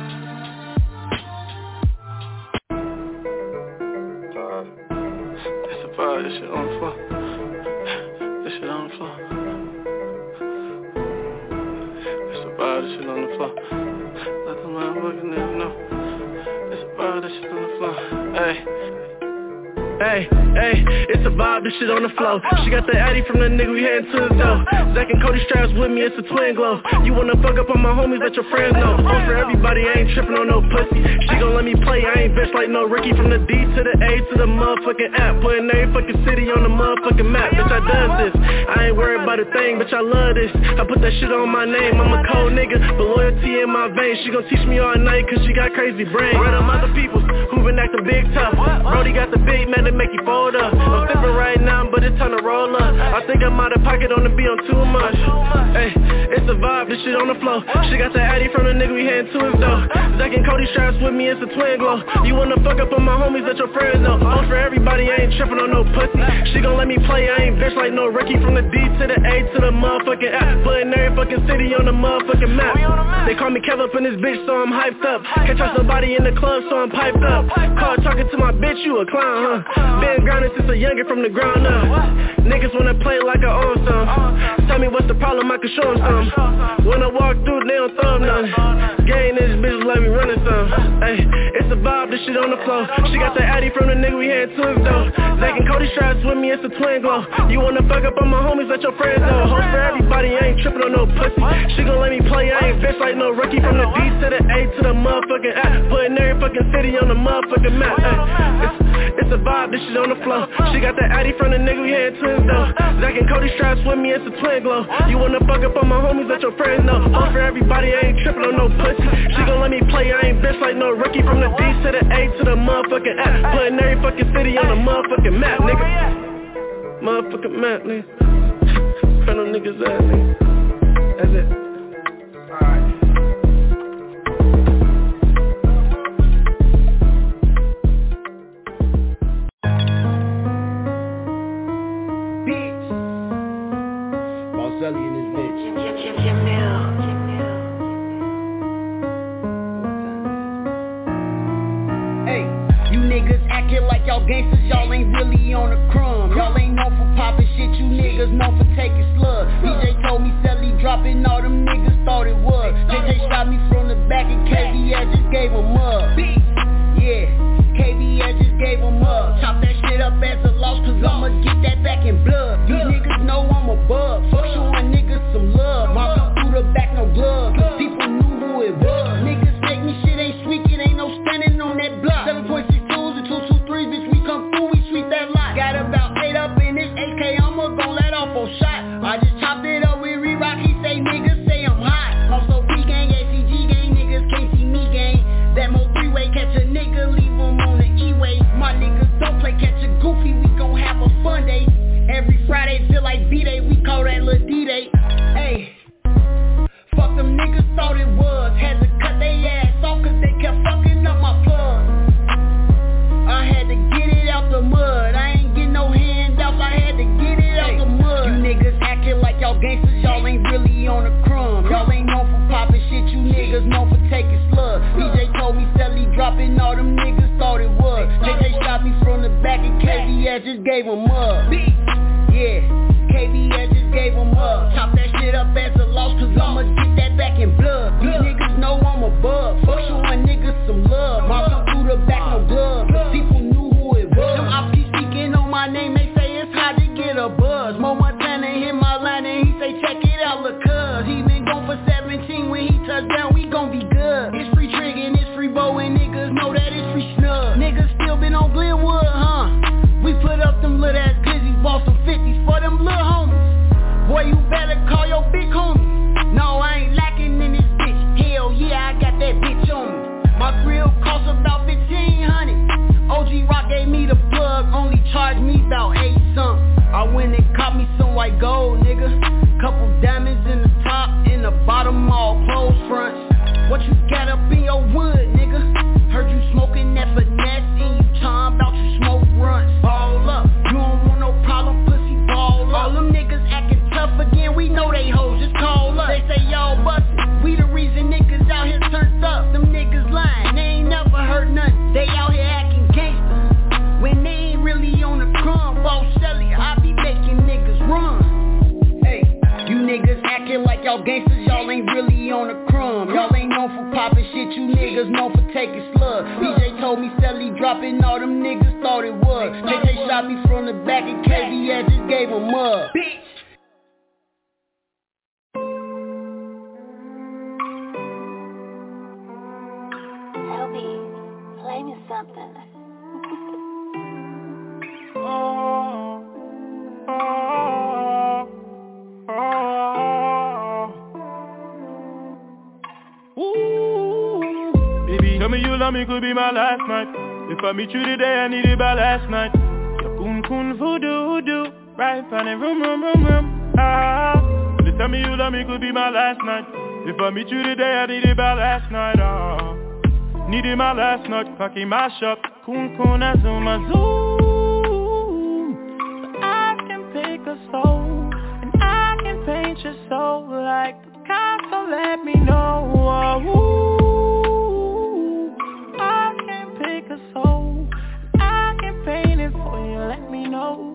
shit on the floor. This shit on the floor. This about this shit on the floor. Let the motherfucking niggas know. This about this shit on the floor. Hey. Hey, it's a vibe, this shit on the floor. She got the Addy from the nigga, we heading to the door. Zach and Cody straps with me, it's a twin glow. You wanna fuck up on my homies, let your friends know. On for everybody, I ain't tripping on no pussy. She gon' let me play, I ain't bitch like no Ricky. From the D to the A to the motherfucking app. Putting every fucking city on the motherfucking map. Bitch, I done this, I ain't worried about a thing, bitch, I love this. I put that shit on my name, I'm a cold nigga, but loyalty in my veins. She gon' teach me all night, cause she got crazy brain. Run them other people who been acting big tough. Brody got the big man to make you fold up. I'm sipping right now, but it's time to roll up. I think I'm out of pocket on the beat on too much. Hey, it's a vibe, this shit on the floor. She got the Addy from the nigga, we heading to his door. Zach and Cody straps with me, it's a twin glow. You wanna fuck up on my homies, let your friends know. On for everybody, I ain't tripping on no pussy. She gon' let me play, I ain't bitch like no Ricky. From the D to the A to the motherfucking app. Putting every fucking city on the motherfucking map. They call me Kev up in this bitch, so I'm hyped up. Can't trust nobody in the club, so I'm piped up. Call talking to my bitch, you a clown, huh? Been grinding since a youngin' from the ground up. Niggas wanna play like I own some. Tell me what's the problem, I can show them some. When I walk through, they don't throw nothing. Gang this bitch like we running some. Ay, it's a vibe, this shit on the floor. She got the Addy from the nigga, we had twins though. Zach and Cody straps with me, it's a twin glow. You wanna fuck up on my homies, let your friends know. Hoes for everybody, I ain't tripping on no pussy. She gon' let me play, I ain't bitch like no rookie. From the D to the A to the motherfucking app. Putting every fucking city on the motherfucking map. It's a vibe, this shit on the floor. She got the Addy from the nigga, we had twins though. Zach and Cody straps with me, it's a twin glow. You wanna fuck up on my homies, let your friends know. Hoes for everybody, I ain't tripping on no pussy. She gon' let me play, I ain't bitch like no rookie. From the D to the A to the motherfucking app. Putting every fucking city on the motherfucking map, nigga. Motherfucking map, nigga. Friend of niggas ass, nigga. That's it. Alright. Boselli in this bitch. Hey, you niggas acting like y'all gangsters, y'all ain't really on the crumb. Y'all ain't known for popping shit, you niggas known for taking slugs. DJ told me Sally dropping, all them niggas thought it was. JJ shot me from the back and KBS just gave him up. Yeah, KBS just gave him up. Chop that shit up as a loss, cause I'ma get that back in blood. These niggas know I'm a bug. Fuck showing niggas some love. Mark through the back, no gloves. Cause people knew who it was. Niggas make me shit ain't sweet, it ain't no standing on that block. 7.62s and 223s, bitch, we come through, we sweep that lot. Got about 8 up in this AK, I'ma gon' let off a shot. I just chopped it up with Re-Rock, he say niggas say I'm hot. Also B-Gang, ACG gang, niggas can't see me gang. That mo 3-way, catch a nigga, leave him on the E-way. My niggas don't play, catch a goofy, we gon' have a fun day. Every Friday feel like B-Day, we call that Lil D-Day. Hey, fuck them niggas thought it was. Had to cut they ass off cause they kept fucking up my plug. I had to get it out the mud. I ain't get no handouts, I had to get it out the mud. You niggas acting like y'all gangsters, y'all ain't really on the crumb. Y'all ain't known for popping shit, you niggas known for taking slugs. DJ told me Sally dropping, all them niggas thought it was. JJ shot me from the back and KBS just gave him up. Yeah, KBS just gave him up. Chop that shit up as a loss, cause I'ma get that back in blood. These niggas know I'm a bug. Fuck showing niggas some love. Mark through the back, no gloves. People knew who it was. Them ops keep speaking on my name, they say it's hard to get a buzz. Mo Montana hit my line and he say check it out, look cuz. He been gone for 17, when he touch down we gon' be good. It's free trigger and it's free bow and niggas know that it's free snug. Niggas still been on Glenwood, huh? We put up them little ass glizzies, bought some 50s for them little homies. Boy, you better call your big homie. No, I ain't lacking in this bitch. Hell yeah, I got that bitch on me. My grill cost about 1,500. OG Rock gave me the plug, only charged me about 8 something. I went and caught me some white gold, nigga. Couple diamonds in the top, in the bottom, all closed fronts. What you got up in your wood, nigga? Heard you smoking that finesse, and you talking about you smoke runs. Ball up, you don't want no problem, pussy, ball up. All them niggas acting tough again, we know they hoes, just call up. They say y'all bustin', we the reason niggas out here turned up. Them niggas lying, they ain't never heard nothing. They out here acting gangsta, when they ain't really on the crumb. Boselli, I be making niggas run. Hey, you niggas acting like y'all gangsters, y'all ain't really on the crumb. Y'all ain't known for popping shit, you niggas known for taking slugs. DJ told me Sally dropping, all them niggas thought it was. JJ shot me from the back and KBS just gave him up. Bitch. LB, play me something. Baby, tell me you love me, could be my last night. If I meet you today, I need it by last night. Your kun voodoo, right on the room. Ah, but tell me you love me, could be my last night. If I meet you today, I need it by last night. Ah, need it my last night, cocky my shop. Kun azum. I can pick a soul, and I can paint your soul like Picasso. Let me know. I can pick a soul, I can paint it for you. Let me know.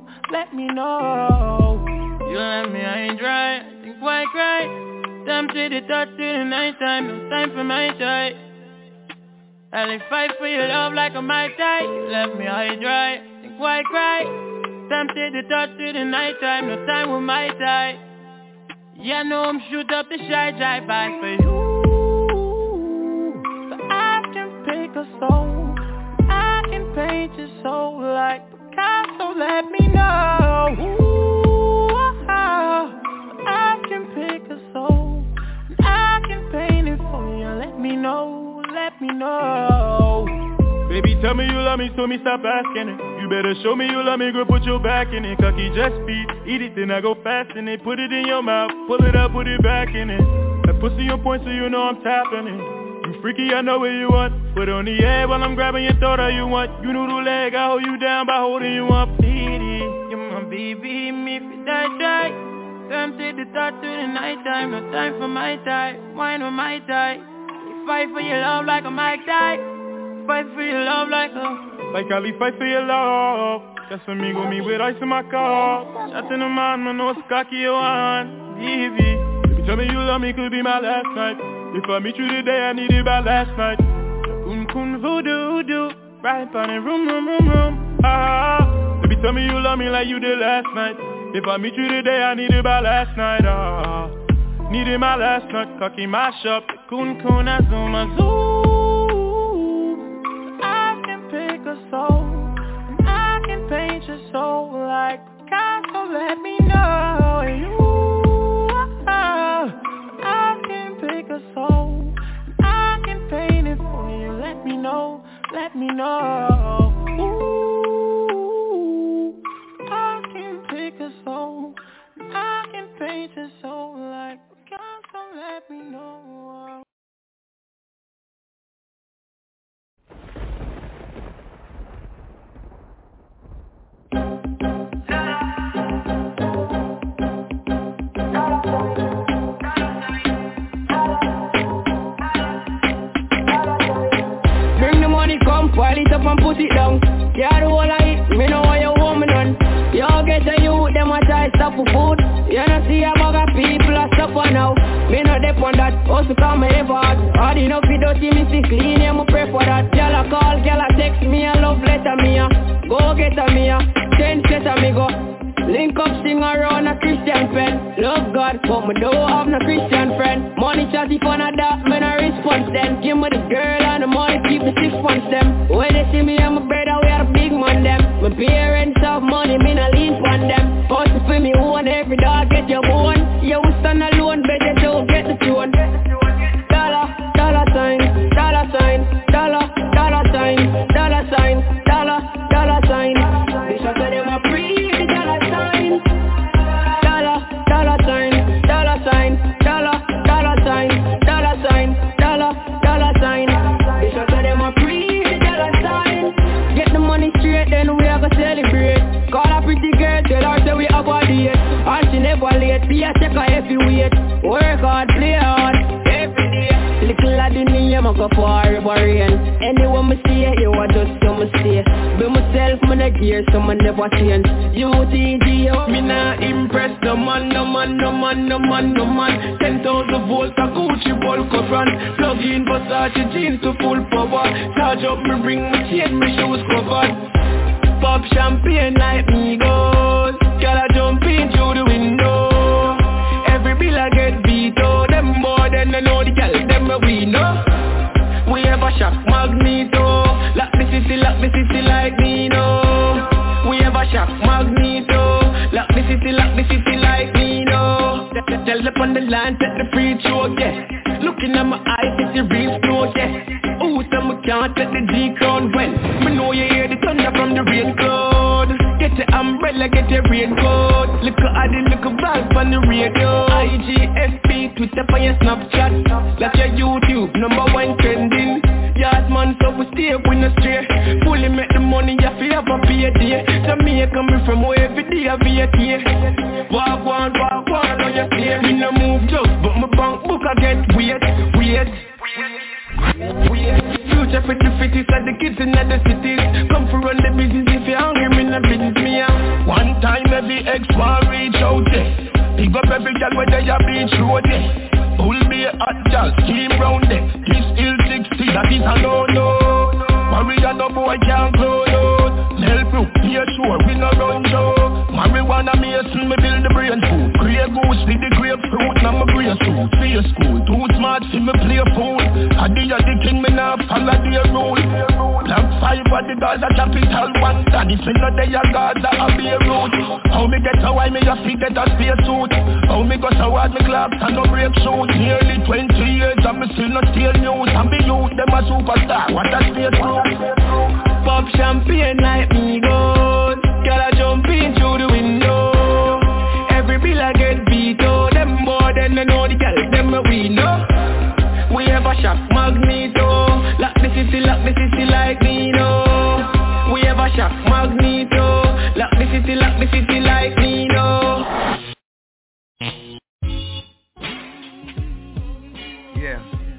You left me, I ain't dry. I think why cry? Damn to the touch to the night time. No time for my side. I'll fight for your love like a Mai Tai. You left me high dry, think why cry? Tempted to touch it in night time, no time with Mai Tai. Yeah, no, I'm shoot up the shy drive by for you. So I can pick a soul, I can paint your soul like Picasso, let me know. Ooh, I can pick a soul, I can paint it for you, let me know, let me know. Baby, tell me you love me, so me stop asking it. You better show me you love me, girl, put your back in it. Cocky just speed, eat it, then I go fast in it. Put it in your mouth, pull it up, put it back in it. That pussy on point, so you know I'm tapping it. You freaky, I know what you want. Put on the air while I'm grabbing your throat, all you want. You noodle leg, I hold you down by holding you up. You're my baby, me if you die, try. Tempted to touch through the night time, no time for my time. Wine with my tie. We fight for your love like a Mike Die. Fight for your love like Ali, fight for your love. Just for me, go me with ice in my car. Shot in the man, man, no cocky you want. Baby, tell me you love me, could be my last night. If I meet you today, I need it by last night. Kun voodoo, right on it, room. Ah, baby, tell me you love me like you did last night. If I meet you today, I need it by last night. Ah, need it my last night. Cocky mash up, kun azuma. Pick a soul, and I can paint your soul like Picasso, let me know. I can pick a soul, and I can paint it for you, let me know, let me know. Ooh, I can pick a soul, and I can paint your soul like Picasso, let me know. Pile it up and put it down. Yeah, the whole of it, me know what you want me done. You get a youth, them a try stop for food. You know see a bag of people a suffer now. Me no dep on that, also come me ever hard. Hard enough you don't see me see clean, yeah, me pray for that. Girl a call, girl a text me a love letter me a. Go get a me a, 10 set a me go. Link up, sing around a Christian pen. Love God, but me don't have no Christian friend. Money chatty fun of that, me no response then. Give me the girl and the money, keep the 6 months them. When they see me and my brother, we are the big man them. My parents have money, me no lean on them. First for me own, every dog get your bone. You will stand alone, better to get the tune. Dollar, dollar sign, dollar sign, dollar, dollar sign, dollar sign, dollar, dollar sign. They shot to them a pre. Be a checker if you wait. Work hard, play hard, every day. Little lad in me, I'm a go for a rain. Anyone me see, you are just some mistake. Be myself, man a gear, so man never change. UTG, me not impress no man, no man, no man, no man, no man. 10,000 volts, a Gucci bulk of run. Plug in Versace jeans to full power. Charge up, me bring my chain, my shoes covered. Pop champagne like me goes. Girl I jump in through the window. Every bill I get veto. Them more than I know the girl, them we know. We have a shop Magneto. Lock the city like Nino. We have a shop Magneto. Lock the city like Nino. Tell them on the line, set the free throw, yeah. Looking at my eyes, it's the real flow, yeah. Ooh, some can't take the G-crown when me know you hear the thunder from the rain cloud. Get your umbrella, get your raincoat. Look at the little vibe on the radio. IGFP, Twitter, for your Snapchat. Like your YouTube, #1 trending. Yard man, so we stay, we no stray. Fully make the money, you feel have a payday. Jamaica, me from where every day I be a day. Walk on, on your stay. Me no move just, but my bank book I get weird. Future fitties like the kids in the cities. Come for run the business if you're hungry, me no business me out. One time every ex-man reach out there. Pick up every girl where they are being through there. Pull me a hot girl, scheme round there. This ill 60, that is a no-no. over the Gaza capital one that if you know they are Gaza a Beirut. How me get a why me a fit get a space suit. How me go so hard me clocks and no break shoot. Nearly 20 years and me still not steal news. And be youth them a superstar, what a state proof. Pop champagne like me goes. Girl a jump in through the window. Every bill I get beat oh. Them more than they know the girl them we know. We have a shock magneto. Lock the city like Nino. We have a shock magneto. Lock the city like Nino. Yeah.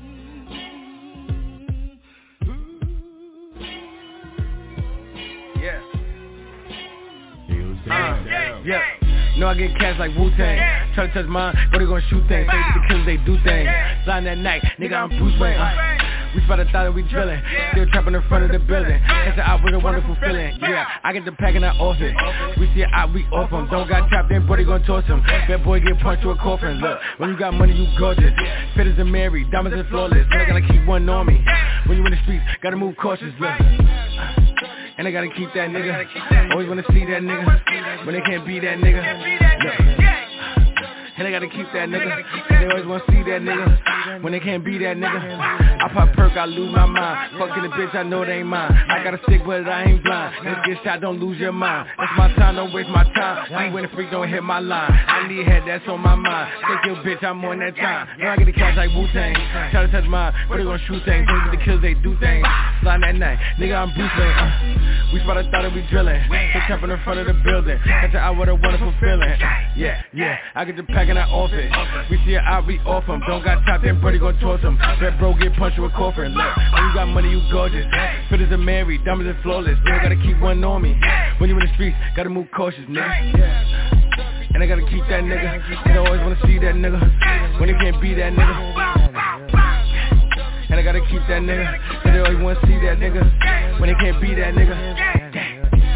Yeah. No, I get cash like Wu-Tang. Try to touch mine, but they gon' shoot things. Say the killers, they do things. Flying that night, nigga, I'm Bruce Wayne. We spot a thought and we drillin'. Still trapping in front of the building. It's an out with a wonderful feeling. Yeah, I get the pack and I off it. We see it out, we off them. Don't got trapped in, but they gon' toss him. Bad boy get punched to a coffin. Look, when you got money, you gorgeous. Fit as a Mary, diamonds and flawless. And I gotta keep one on me. When you in the streets, gotta move cautious. Look. And I gotta keep that nigga. Always wanna see that nigga when they can't be that nigga. Look. And I gotta keep that nigga. They always wanna see that nigga when they can't be that nigga. I pop perk, I lose my mind. Fucking the bitch, I know it ain't mine. I got a stick, but I ain't blind. Let's get shot, don't lose your mind. That's my time, don't waste my time. I ain't when the freak don't hit my line. I need head, that's on my mind. Take your bitch, I'm on that time. Now I get the cash like Wu-Tang. Try to touch mine, but they gon' shoot things. Don't get the kills, they do things. Flying that night, nigga, I'm Bruce Wayne. We spot a thought and we drillin'. So trapping in front of the building. That's an out with a wonderful feeling. Yeah, I get the pack and I off it. We see it out, we off them. Don't got chopped in, buddy gon' toss him. That bro get punched with a coffin. Look, when you got money, you gorgeous. Fit as a Mary, diamonds and flawless. Nigga gotta keep one on me. When you in the streets, gotta move cautious, nigga. And I gotta keep that nigga. They always wanna see that nigga when they can't be that nigga. And I gotta keep that nigga. They always wanna see that nigga when they can't be that nigga.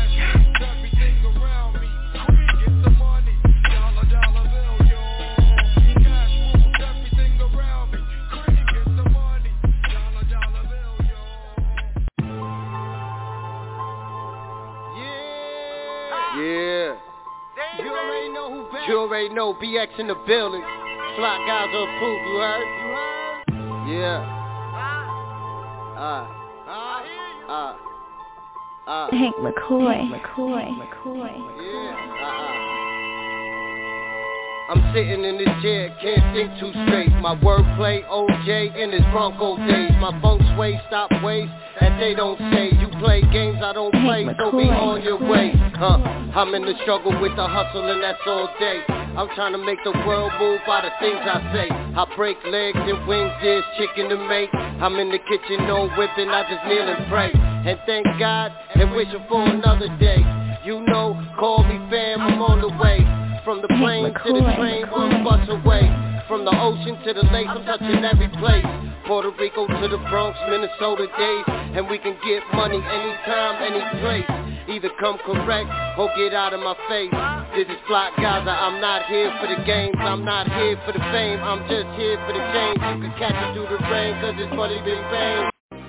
Yeah. You already know BX in the building. Fly guys are approved, you heard? Yeah. Hank McCoy. I'm sitting in this chair, can't think too straight. My wordplay, OJ in his Bronco days. My funk sway, stop ways that they don't say. You play games I don't play, so be on your way. I'm in the struggle with the hustle and that's all day. I'm trying to make the world move by the things I say. I break legs and wings, there's chicken to make. I'm in the kitchen, no whipping, I just kneel and pray. And thank God and wishing for another day. You know, call me fam, I'm on the way. From the plane to the train, 1 bus away. From the ocean to the lake, I'm touching every place. Puerto Rico to the Bronx, Minnesota days. And we can get money anytime, any place. Either come correct or get out of my face. This is Fly Gaza, I'm not here for the games. I'm not here for the fame, I'm just here for the change. You can catch it through the rain, cause it's money big bang.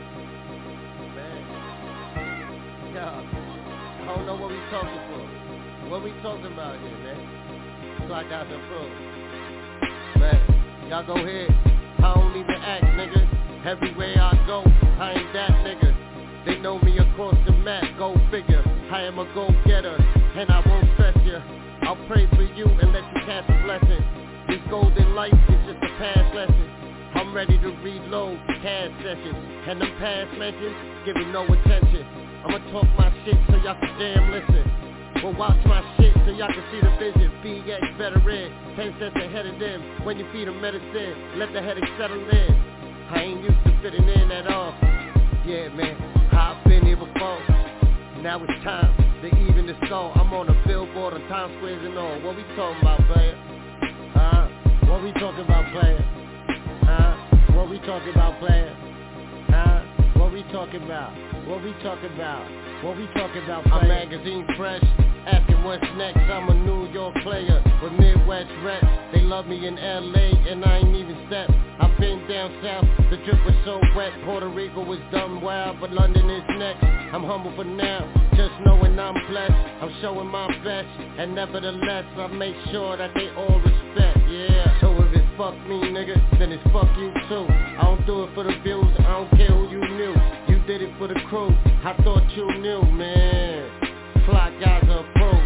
I don't know what we talking for. What we talking about here, man? Fly Gaza approved. Man, y'all go ahead. I don't even act, nigga. Everywhere I go, I ain't that nigga. They know me across the map, go figure. I am a go-getter, and I won't stress you. I'll pray for you and let you catch a blessing. This golden life is just a past lesson. I'm ready to reload, cash sessions. And them past mentions, giving no attention. I'ma talk my shit so y'all can damn listen. Well, watch my shit so y'all can see the vision. BX veteran, 10 cents ahead of them. When you feed them medicine, let the headache settle in. I ain't used to fitting in at all. Yeah, man, I've been here before. Now it's time to even the score. I'm on a billboard on Times Square and all. What we talking about, player? What we talking about, player? What we talking about, player? What we talking about? What we talking about? What we talking about, player? I'm magazine fresh, asking what's next. I'm a New York player with Midwest reps. They love me in LA and I ain't even stepped. I've been down south, the drip was so wet. Puerto Rico was done wild, but London is next. I'm humble for now, just knowing I'm blessed. I'm showing my best, and nevertheless I make sure that they all respect, yeah. So if it's fuck me, nigga, then it's fuck you too. I don't do it for the views, I don't care who you knew. You did it for the crew, I thought you knew, man. Fly guys are approved.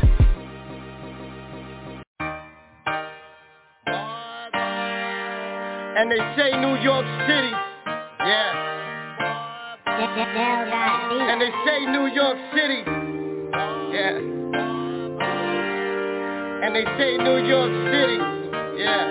And they say New York City, yeah. And they say New York City, yeah. And they say New York City, yeah.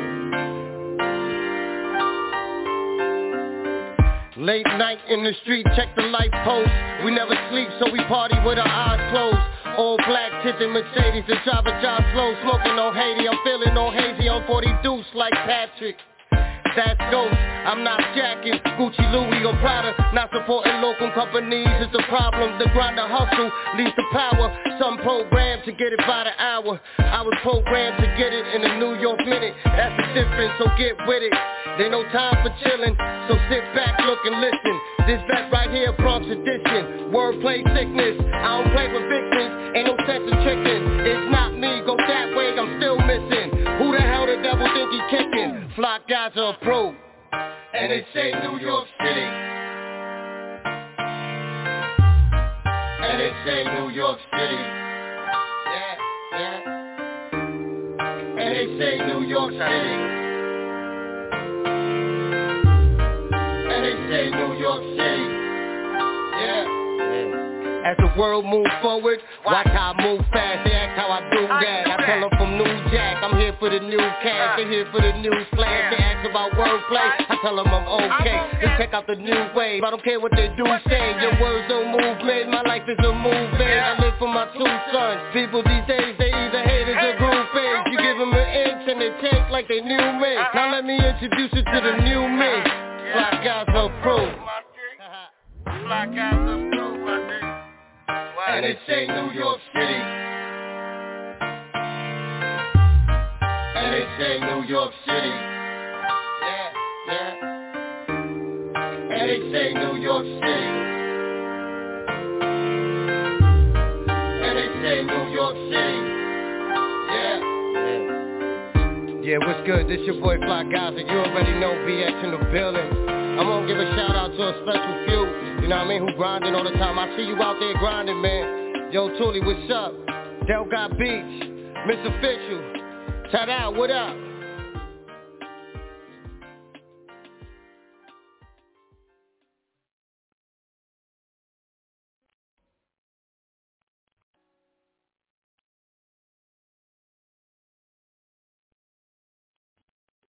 Late night in the street, check the light post. We never sleep, so we party with our eyes closed. All black tinted Mercedes, the driver drives slow, smoking on Haiti. I'm feeling all hazy on 40 deuce like Patrick. That's ghost, I'm not jacking Gucci, Louis or Prada. Not supporting local companies is the problem. The grinder hustle leads to power. Some programmed to get it by the hour. I was programmed to get it in a New York minute. That's the difference, so get with it. There no time for chillin', so sit back, look and listen. This vet right here, Bronx edition. Wordplay sickness, I don't play with victims. Ain't no sense in tricking. It's not me, go that way, I'm still missing. Who the hell the devil think he kicking? Fly guys are approved. And they say New York City. And they say New York City. Yeah, yeah. And they say New York City. And they say New York City. Yeah. As the world moves forward, watch how I move fast. They ask how I do that. I tell them from New Jack, I'm here for the new cash. They here for the new flash. They ask about wordplay, I tell them I'm okay. Just check out the new wave. I don't care what they do say. Your words don't move me. My life is a movie. I live for my two sons. People these days, they either haters or groupies. You give them an inch and they take like they knew me. Now let me introduce you to the new me. Fly guys approved. Fly guys approved, my nigga. And they say New York City. And they say New York City. Yeah, yeah. And they say New York City. And they say New York City. Yeah, yeah. Yeah, what's good? This your boy Fly Guys, and you already know BX in the building. I'm gonna give a shout out to a special few, you know what I mean, who grinding all the time. I see you out there grinding, man. Yo, Thule, what's up? Delgot Beach, Miss Official, shout out, what up?